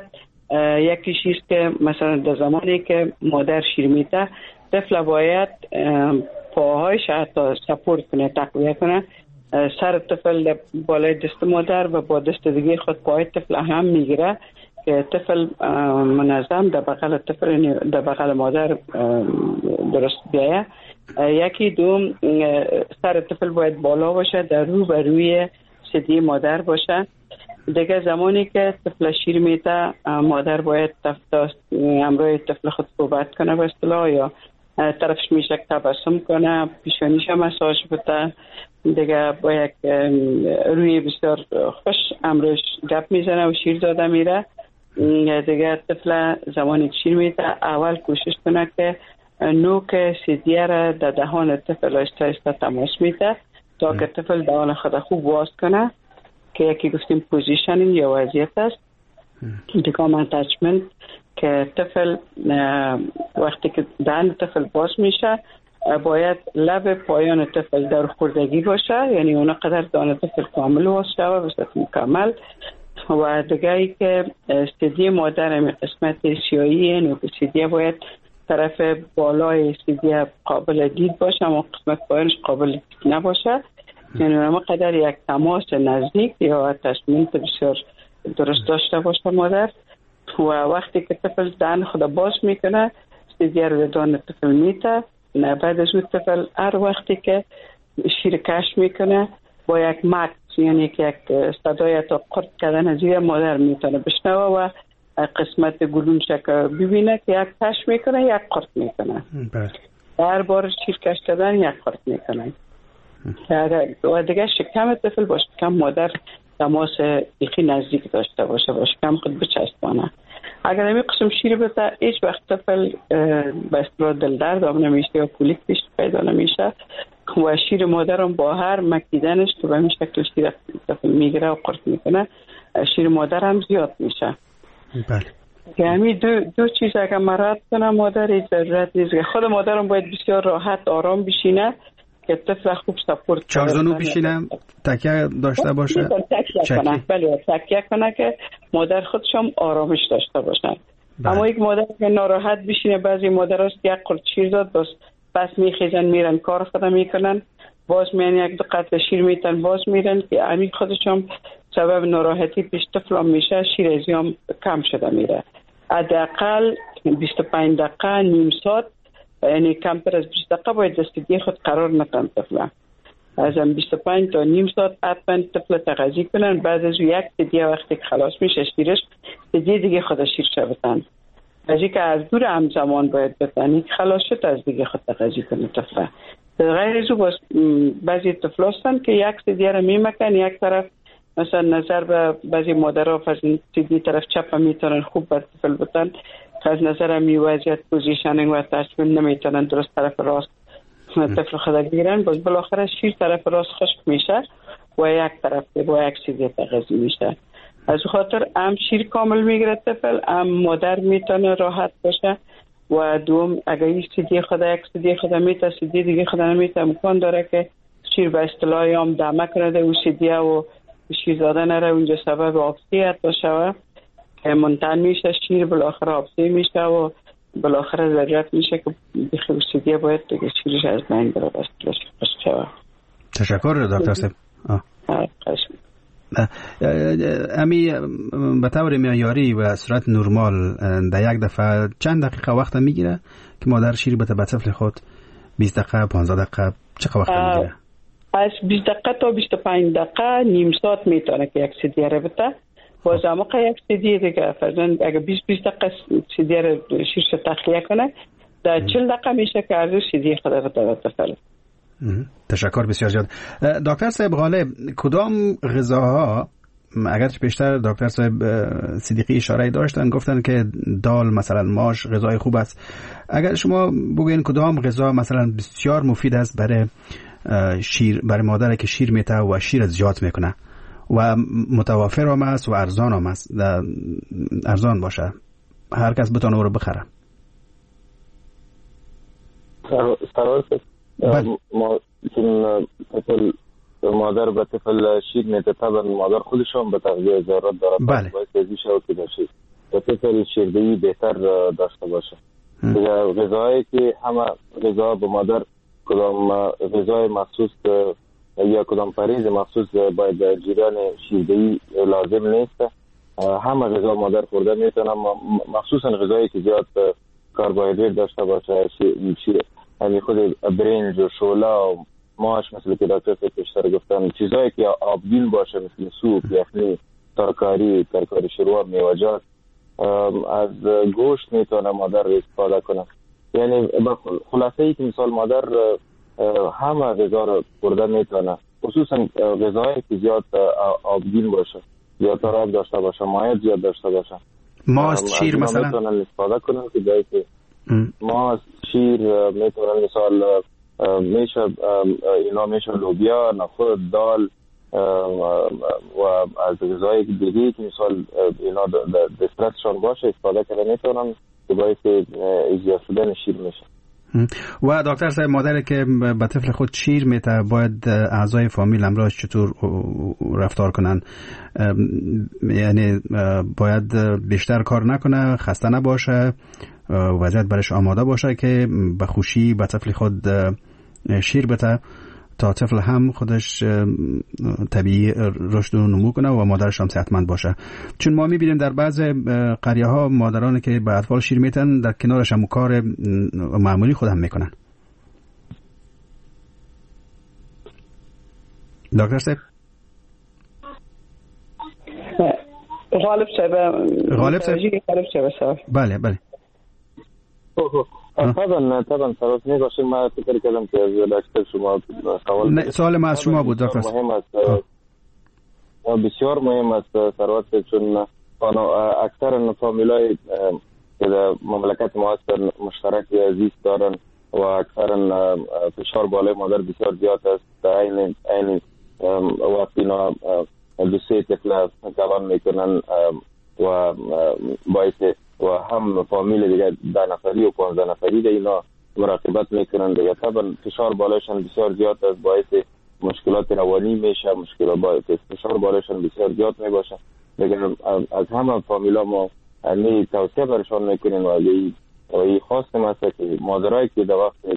یکی چیز که مثلا در زمانی که مادر شیر میده طفل باید پاهایش حتی سپورت کنه، تقویه کنه، سر طفل بالای دست مادر و با دست دیگه خود پای طفل هم میگیره که طفل منظم در بغل طفل در بغل مادر درست بیایه. یکی دوم سر طفل باید بالا باشه، در روی صدی مادر باشه. دیگه زمانی که طفل شیر میده مادر باید همراه طفل خود صحبت کنه به اصطلاح، یا طرفش میشه تبسم کنه، پیشانیش مساج بده. دیگه باید روی بسیار خوش امروز گپ میزنه و شیر داده میره. دیگه طفل زمانی شیر میده اول کوشش کنه که نوک سیدیه را در دهان طفل آهسته تماس میده تا که طفل دهان خود خوب باز کنه که یکی گفتیم پوزیشنینگ یا وضعیت است. دیگه اتچمنت که طفل وقتی که دهان طفل باز میشه باید لب پایان طفل در خوردگی باشه، یعنی اون قدر دهان طفل کامل باز شود به صورت مکمل. و دیگه ای که سیدی مادر قسمت سیاهی نوک سیدی باید طرف بالای سیدی قابل دید باشه اما قسمت پایانش قابل دید نباشه، یعنی اون قدر یک تماس نزدیک یا تصمیم بسیار درست داشته باشه مادر. و وقتی که طفل دهن خود باز میکنه سیدی رو دهان طفل میته. بعد از اون طفل هر وقتی که شیر کش میکنه با یک مک، یعنی که یک صدای تا قرد کردن از زیر مادر میتونه بشنوه و قسمت گلون شکر ببینه که یک کش میکنه یک قرد میکنه. هر بار شیر کش کردن یک قرد میکنه. و دیگه شکم طفل با شکم مادر تماس ایخی نزدیک داشته باشه، با شکم خود بچسبانه. اگر نمی قسم شیر بده هیچ وقت طفل به اصطلاح دل درد هم نمیشه یا کولیک پیدا نمیشه و شیر مادرم با هر مکیدنش که به این شکل شیر طفل میگیره و قرد میکنه شیر مادر هم زیاد میشه. بله. یعنی دو چیز اگر مراعات کنه مادر هیچ ضرورت نیست. خود مادرم باید بسیار راحت آرام بشینه که طفل خوب سپورت چارزانو بشینه، تکیه داشته باشه، تکیه کنه که مادر خودشم آرامش داشته باشن. اما یک مادر که ناراحت بشینه، بعضی مادر هست یک قرد شیر داد بس میخیزن میرن کار خدا میکنن، باز میان یک دو قطره شیر میتن باز میرن که همین خودشم سبب ناراحتی پیش طفل میشه، شیر ازیام کم شده میره. حداقل 25 دقیقه نیم ساعت، یعنی کمتر از 20 دقیقه باید دستگی خود قرار نتن طفل. از 25 تا نیم ساعت حتما طفل تغذیه کنن. بعد از یک دیگه وقتی که خلاص میشه شیرش دیگه خود شیر شبتن. از اینکه از دور همزمان باید بتنی خلاص شد از دیگه خود تغذیه کنه طفل. غیر از او بعضی طفل هستن که یک دیگه رو میمکن، یک طرف مثلا نظر به بعضی مادرها از دیگه طرف چپ میتونن خوب بر طفل بتن، از نظر میوازیت پوزیشنینگ و تصمیم نمیتونن درست طرف راست طفل خدا گیرن. باز بالاخره شیر طرف راست خشک میشه و یک طرف با یک سیدی تغذیه میشه. از خاطر هم شیر کامل میگیره طفل، هم مادر میتونه راحت باشه. و دوم اگر یک سیدی خدا میته سیدی دیگه خدا نمیته، امکان داره که شیر به اصطلاحی هم دمه کرده و سیدی و شیر داده نره اونجا سبب آبسیت باشه که منتن میشه شیر بالاخره آبسی میشه و بالاخره ضرورت میشه که بخیر سیدی باید دیگه شیرش از بین بره بستلش خشک شود. تشکر دکتر صاحب. امی به طور معیاری و صورت نرمال در یک دفعه چند دقیقه وقت میگیره که مادر شیر بده به طفل خود؟ 20 دقیقه 15 دقیقه چقدر وقت میگیره؟ از 20 دقیقه تا 25 دقیقه نیم ساعت میتونه که یک سیدی رو بده. باز موقع یک سیدی دیگه فرزند اگه 20 دقیقه سیدی رو شیرش تخلیه کنه در 40 دقیقه میشه که از سیدی خود رو بده طفل. تشکر بسیار زیاد. دکتر صاحب غالب، کدام غذاها اگرچه پیشتر دکتر صاحب صدیقی اشاره داشتن گفتن که دال مثلا ماش غذای خوب است، اگر شما بگوین کدام غذا مثلا بسیار مفید است برای شیر، برای مادر که شیر میته و شیر زیاد میکنه و متوفر هم است و ارزان هم است، ارزان باشه هر کس بتونه رو بخره. ما طفل مادر به طفل شیر میده، طبعا مادر خودشون به تغذیه ضرورت داره. بله. باید تیزی شود که نشید. طفل طفل شیردهی بهتر داشته باشه. غذایی که همه غذا به مادر کدام غذای مخصوص یا کدام پریز مخصوص باید در جریان شیردهی لازم نیست. همه غذا مادر خورده میتونه، مخصوصا غذایی که زیاد کربوهیدرات داشته باشه، یعنی خود برنج و شوله و ماش، مثل که دکتر پیشتر گفتن، چیزایی که آبگین باشه مثل سوپ، یخنی، ترکاری شروع، میوه‌جات، از گوشت میتونه مادر استفاده کنه. یعنی خلاصه ای که مثال مادر همه غذا رو خورده میتونه، خصوصا غذایی که زیاد آبگین باشه، زیاد آب داشته باشه، مایع زیاد داشته باشه. ماست، شیر مثلا میتونن استفاده کنن که جایی که ماست، شیر میتونن مثال میشه اینا میشه لوبیا، نخود، دال و از غذای دیگه که مثال اینا دسترسشان باشه استفاده کنن میتونن که باعث زیاد شدن شیر میشه. و دکتر صاحب، مادری که به طفل خود شیر میده باید اعضای فامیل همراهش چطور رفتار کنن؟ یعنی باید بیشتر کار نکنه، خسته نباشه، وضعیت برش آماده باشه که به خوشی به طفل خود شیر بده تا طفل هم خودش طبیعی رشد و نمو کنه و مادرش هم صحتمند باشه. چون ما میبینیم در بعض قریه ها مادرانی که به اطفال شیر میتن در کنارش هم کار معمولی خود هم میکنن. دکتر صاحب، غالب صاحب بله طبعا سرات میگوشیم. من فکر کردم که دکتر شما سوال ما از شما بود دکتر. مهم است، بسیار مهم است سرات، چون اکثر فامیلای که در مملکت ما هستن مشترک زیست دارن و اکثر فشار بالای مادر بسیار زیاد است. این وقتی اینا دو سه طفل کلان میکنن و باعث و هم فامیل دیگه 10 نفری و 15 نفری دیگه اینا مراقبت میکنن دیگه، طبعا فشار بالایشان بسیار زیاد است، باعث مشکلات روانی میشه، فشار بالایشان بسیار زیاد میباشه دیگه. از همه فامیلا ما می توصیه برشان میکنیم و این خواستم است که مادرایی که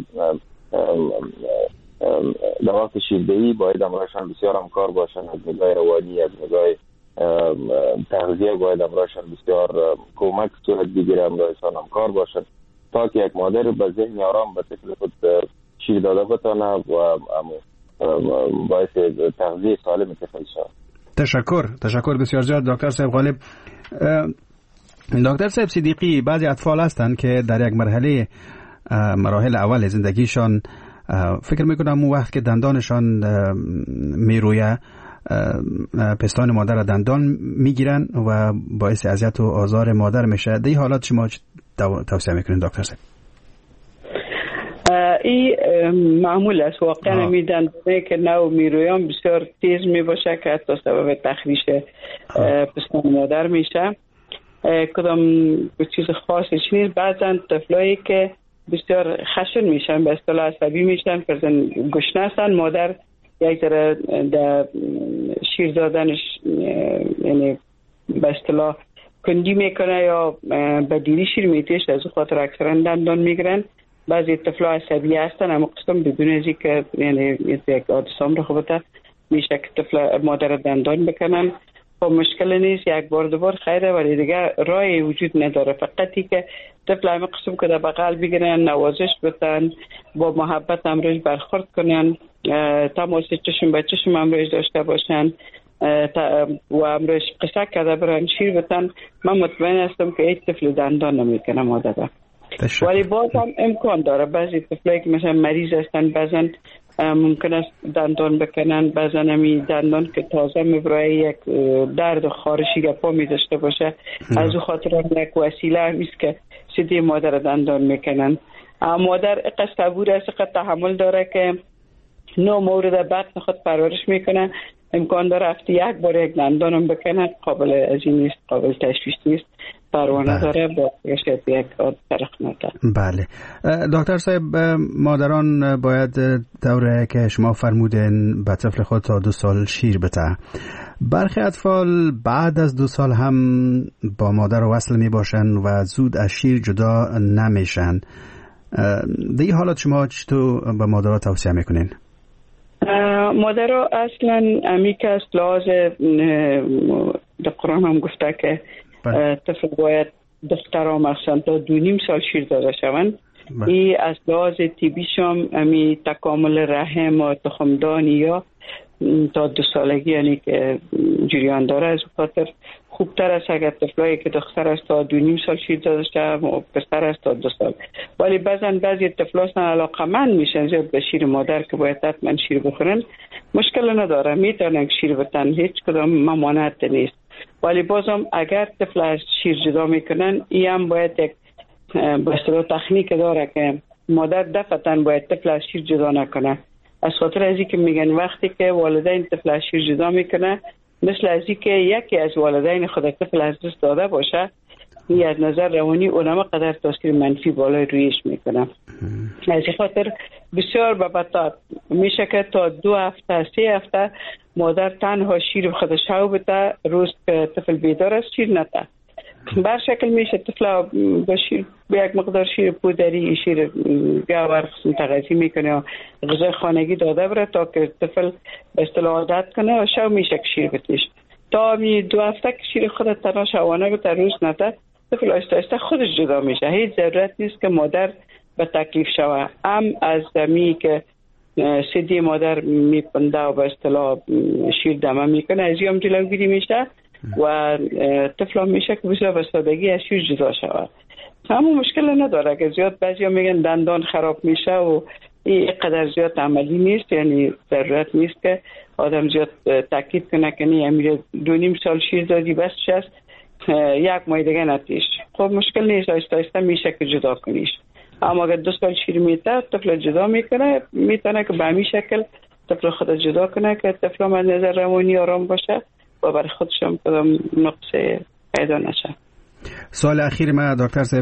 در وقت شیردهی باید امرایشان بسیار همکار باشن، از نگاه روانی، از نگاه تغذیه باید امرایشان بسیار کمک صورت بگیره، امرایشان همکار باشن تا که یک مادر به ذهن آرام به طفل خود شیر داده بتانه و باعث تغذیه سالم طفل شود. تشکر بسیار زیاد دکتر صاحب غالب. دکتر صاحب صدیقی، بعضی اطفال هستند که در یک مراحل اول زندگیشان فکر میکنم اون وقت که دندانشان میرویه پستان مادر را دندان میگیرن و باعث اذیت و آزار مادر میشه. در این حالات شما توصیه میکنین دکتر صاحب؟ این معمول است واقعا. میدن که نو میرویان بسیار تیز میباشه که حتی سبب تخریش پستان مادر میشه. کدام چیز خاصی نیست. بعضا طفلایی که بسیار خشن میشن، به اصطلاح عصبی میشن، فرزن گشنه هستن، مادر یک ذره در شیر دادنش یعنی به اصطلاح کندی میکنه یا به دیری شیر میتیش، از خاطر اکثرا دندان میگیرن. بعضی طفلا عصبی هستن، اما قسم بدون ازی که یعنی یک حادثه رو خوبته میشه که طفل مادر دندان بکنن. خب مشکل نیست، یک بار دو بار خیره، ولی دیگه راهی وجود نداره. فقطی که طفل همه قسم که در بغل بگیرن، نوازش بتن، با محبت امروز برخورد کنن، تماس چشم به چشم امروز داشته باشن و امروز قصه کرده برن، شیر بتن. من مطمئن هستم که هیچ طفل دندان نمیکنه مادر. ولی باز هم امکان داره بعضی طفلایی که مثلا مریض هستن بعضن ممکن است دندان بکنن، بعضا همی دندان که تازه میبرای یک درد خارشی گپا می داشته باشه، از او خاطر هم یک وسیله همیست که سیدی مادر دندان میکنن. مادر اقصد صبور است، اقصد تحمل داره که نو مورد بطن خود پرورش میکنه، امکان داره هفته یک بار یک دندان هم بکنه، قابل از این نیست، قابل تشویش نیست، پروانه داره با شاید یک طرق نده. بله دکتر صاحب، مادران باید دوره که شما فرمودین به طفل خود تا 2 سال شیر بده. برخی اطفال بعد از 2 سال هم با مادر وصل می باشن و زود از شیر جدا نمیشن. در این حالات شما چطور به مادرها توصیه میکنین؟ مادرها اصلا امیک است لحاظ در قرآن هم گفته که طفل باید دخترها مخصوصا تا 2.5 سال شیر داده شوند. این از لحاظ طبیش هم امی تکامل رحم و تخمدانی یا تا 2 سالگی یعنی که جریان داره، از خاطر خوبتر است اگر طفلایی که دختر است تا 2.5 سال شیر داده شود و پسر است تا 2 سال. ولی بعضی طفلان علاقه‌مند میشن زیاد به شیر مادر که باید حتما شیر بخورن. مشکل نداره، میتونن شیر بتن، هیچ کدام ممانعت نیست. ولی بازم اگر طفل از شیر جدا میکنن این هم باید یک به اصطلاح تکنیک داره که مادر دفعتاً باید طفل از شیر جدا نکنه. از خاطر ازی که میگن وقتی که والدین طفل از شیر جدا میکنه مثل ازی که یکی از والدین خود طفل از دست داده باشه، این از نظر روانی اونم قدر تاثیر منفی بالای رویش میکنه. از خاطر بسیار بابت میشه که تا 2 هفته 3 هفته مادر تنها شیر خودش شو بده، روز که طفل بیدار است شیر نده. بر شکل میشه طفل به شیر به یک مقدار شیر پودری شیر گاور خصوص تغذیه میکنه و غذای خانگی داده بره تا که طفل به اصطلاح عادت کنه و شو میشه که شیر بتیش. تا 2 هفته که شیر خود تنها شوانه به روز نده طفل آهسته آهسته خودش جدا میشه. هیچ ضرورت نیست که مادر به تکلیف شوه. از دمی که سیدی مادر میپنده و به اصطلاح شیر دمه میکنه از هم جلوگیری میشه و طفل هم میشه که بسیار به سادگی از شیر جدا شود. همون مشکل نداره که زیاد بعضی هم میگن دندان خراب میشه و این قدر زیاد عملی نیست، یعنی ضرورت نیست که آدم زیاد تاکید کنه که نه امیر 2.5 سال شیر دادی بس است 1 ماه دیگه نتیش. خب مشکل نیست، آهسته آهسته میشه که جدا کنیش. اما اگر 2 سال شیر میده طفل جدا میکنه میتونه که به همین شکل طفل خود جدا کنه که طفل هم از نظر روانی آرام باشه و برای خودش هم کدام نقصه پیدا نشه. سوال اخیر ما دکتر صاحب،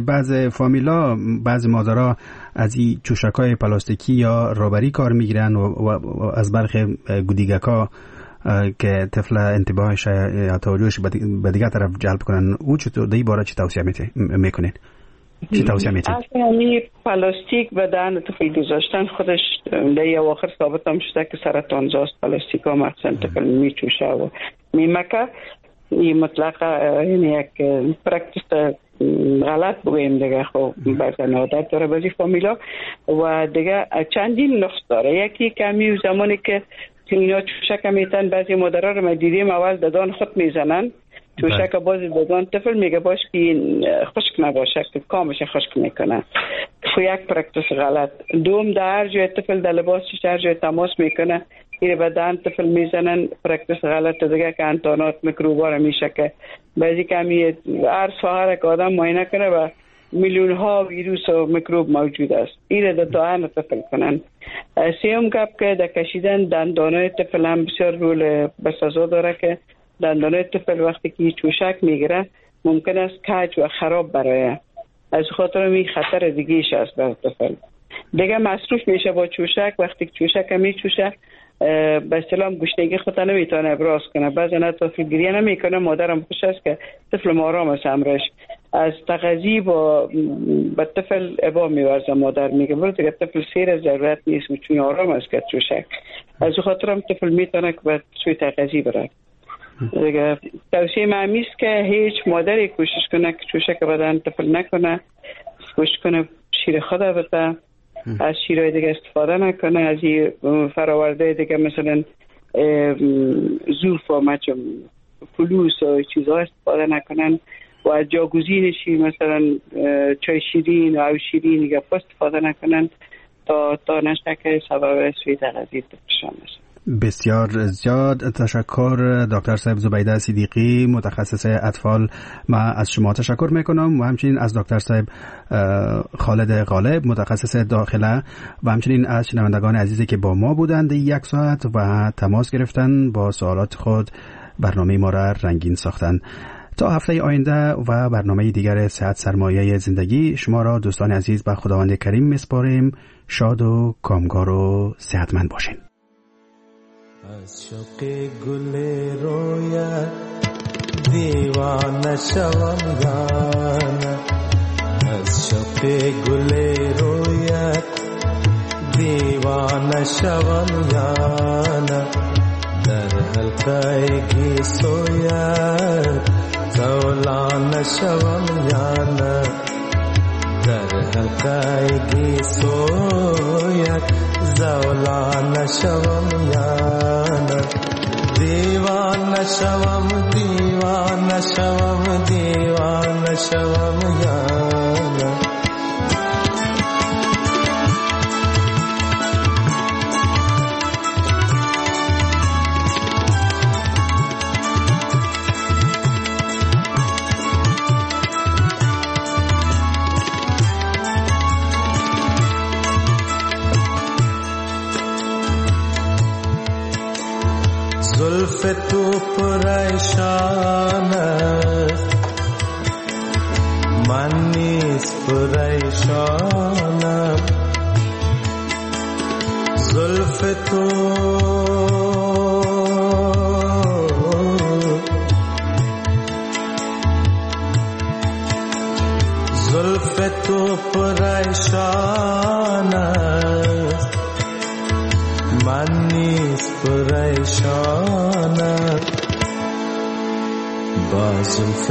بعض مادرها از این چوشکای پلاستیکی یا رابری کار میگیرن و از برخی گودیگکا که طفل انتباهش یا توجهش به دیگه طرف جلب کنن، او چطور در این باره چی توصیه میکنین؟ چی توصیه میکنین؟ اصلا این پلاستیک به دهن طفل گذاشتن خودش در اواخر ثابت هم شده که سرطان زاست. پلاستیک ها مثلا طفل میچوشه و میمکه. این مطلقه یعنی یک پرکتیس غلط بگویم دیگه. خب بعضی عادت داره بعضی فامیلا و دیگه چندین نقص داره. یکی کمی زمانی که اینا چوشک میتن بعضی مادرها رو ما دیدیم اول ددان خود میزنن چوشک بازی ددان طفل میگه باش که خشک نباشه که کامش خشک میکنه. خب یک پرکتیس غلط. دوم در هر جای طفل در لباسش هر جای تماس میکنه این بدن طفل میزنن، پرکتیس غلط دیگه که انتانات میکروبا رو میشه که بعضی کمی هر ساعت که آدم معاینه کنه و میلیون ها ویروس و میکروب موجود است. این رو دهن طفل کنن. سیوم گپ که در کشیدن دندانای طفل هم بسیار رول بسازا داره که دندانای طفل وقتی که چوشک میگیره ممکن است کج و خراب برایه. از خاطر می خطر دیگه‌اش است بر طفل. دیگه مصروف میشه با چوشک. وقتی که چوشک میچوشه به اصطلاح گشنگی خود نمیتونه ابراز کنه. بعضی طفل گریه نمیکنه، مادرم خوش است که طفل آرام است امرش. از تغذیه با طفل ابا میورزه. مادر میگه برو دیگه طفل سیر ضرورت نیست چون آرام است که چوشک. از خاطر هم طفل میتونه که به سوی تغذیه بره. دیگه توصیه من است که هیچ مادری کوشش کنه که چوشک بدن طفل نکنه، کوشش کنه شیر خود بده، از شیرهای دیگه استفاده نکنه، از این فراورده دیگه مثلا زوف و فلوس و چیزها استفاده نکنن و از جاگزینشی مثلا چای شیرین و او شیرین دیگه استفاده نکنن تا نشه که سبب سوی تغذیه طفلشان نشه. بسیار زیاد تشکر دکتر صاحب زبیده صدیقی، متخصص اطفال. ما از شما تشکر میکنم و همچنین از دکتر صاحب خالد غالب، متخصص داخله و همچنین از شنوندگان عزیزی که با ما بودند 1 ساعت و تماس گرفتن با سوالات خود برنامه ما را رنگین ساختن. تا هفته آینده و برنامه دیگر صحت سرمایه زندگی شما را دوستان عزیز به خداوند کریم میسپاریم. شاد و کامگار و صحتمند باشین. شوق گل رویت دیوانه شوم یا نه از شوق گل رویت دیوانه شوم یا نه در حلقه گیسویت زولانه شوم یا نه در حلقه گیسویت زولانه شوم یا نه دیوانه شوم دیوانه شوم دیوانه شوم یا نه زلف تو پریشان است من نیز پریشانم زلف تو پریشان است من نیز پریشانم با زلف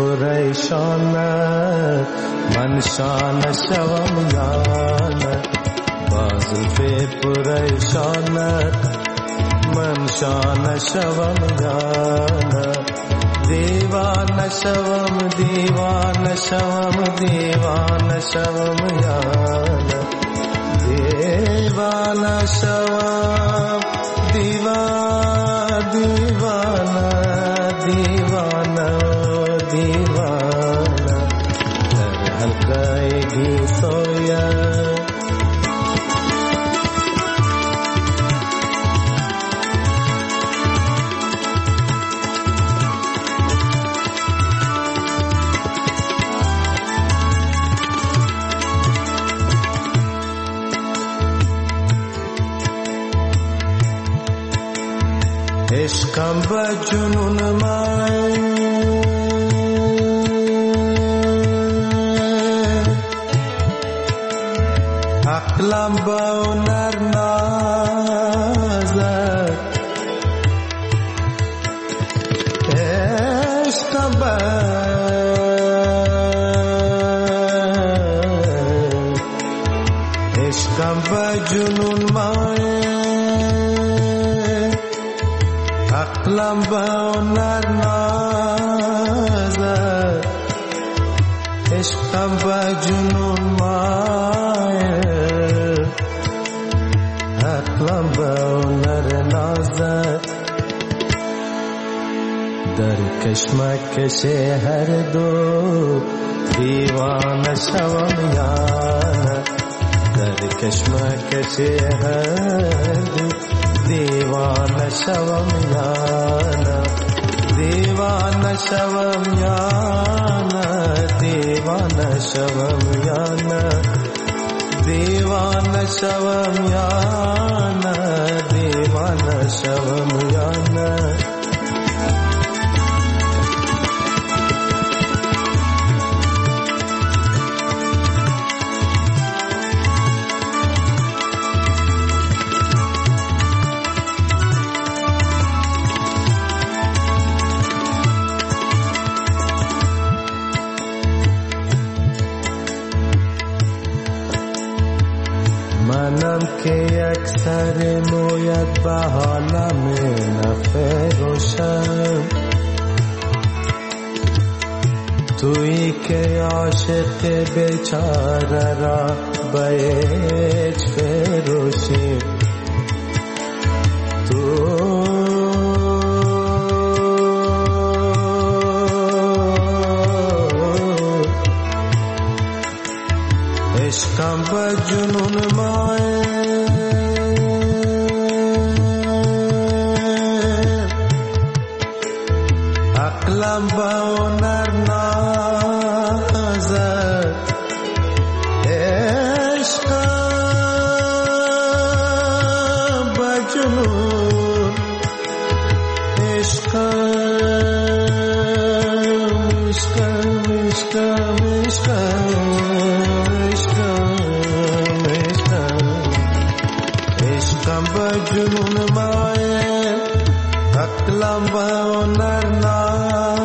پریشانت من شانه شوم یا نه با زلف پریشانت من شانه شوم یا نه دیوانه شوم دیوانه شوم دیوانه شوم یا نه دیوانه شوم دیوانه دیوانه دیوانه در حلقه گیسویت عشقم به جنون من عقلم به هنر نازد عشقم به جنون من عقلم به هنر نازد عشقم به جنون مایل عقلم به هنر نازد در کشمکش هر دو دیوانه شوم یا نه در کشمکش هر دو دیوانه شوم یا نه دیوانه شوم یا نه دیوانه شوم یا نه دیوانه شوم یا نه دیوانه شوم یا نه منم که یک سر مویت به حالم نفروشم تویی که عاشق بیچاره را به هیچ فروشی تو عشقم به جنون عقلم به هنر نازد عشقم به جنون Junun maye aklam ba onar na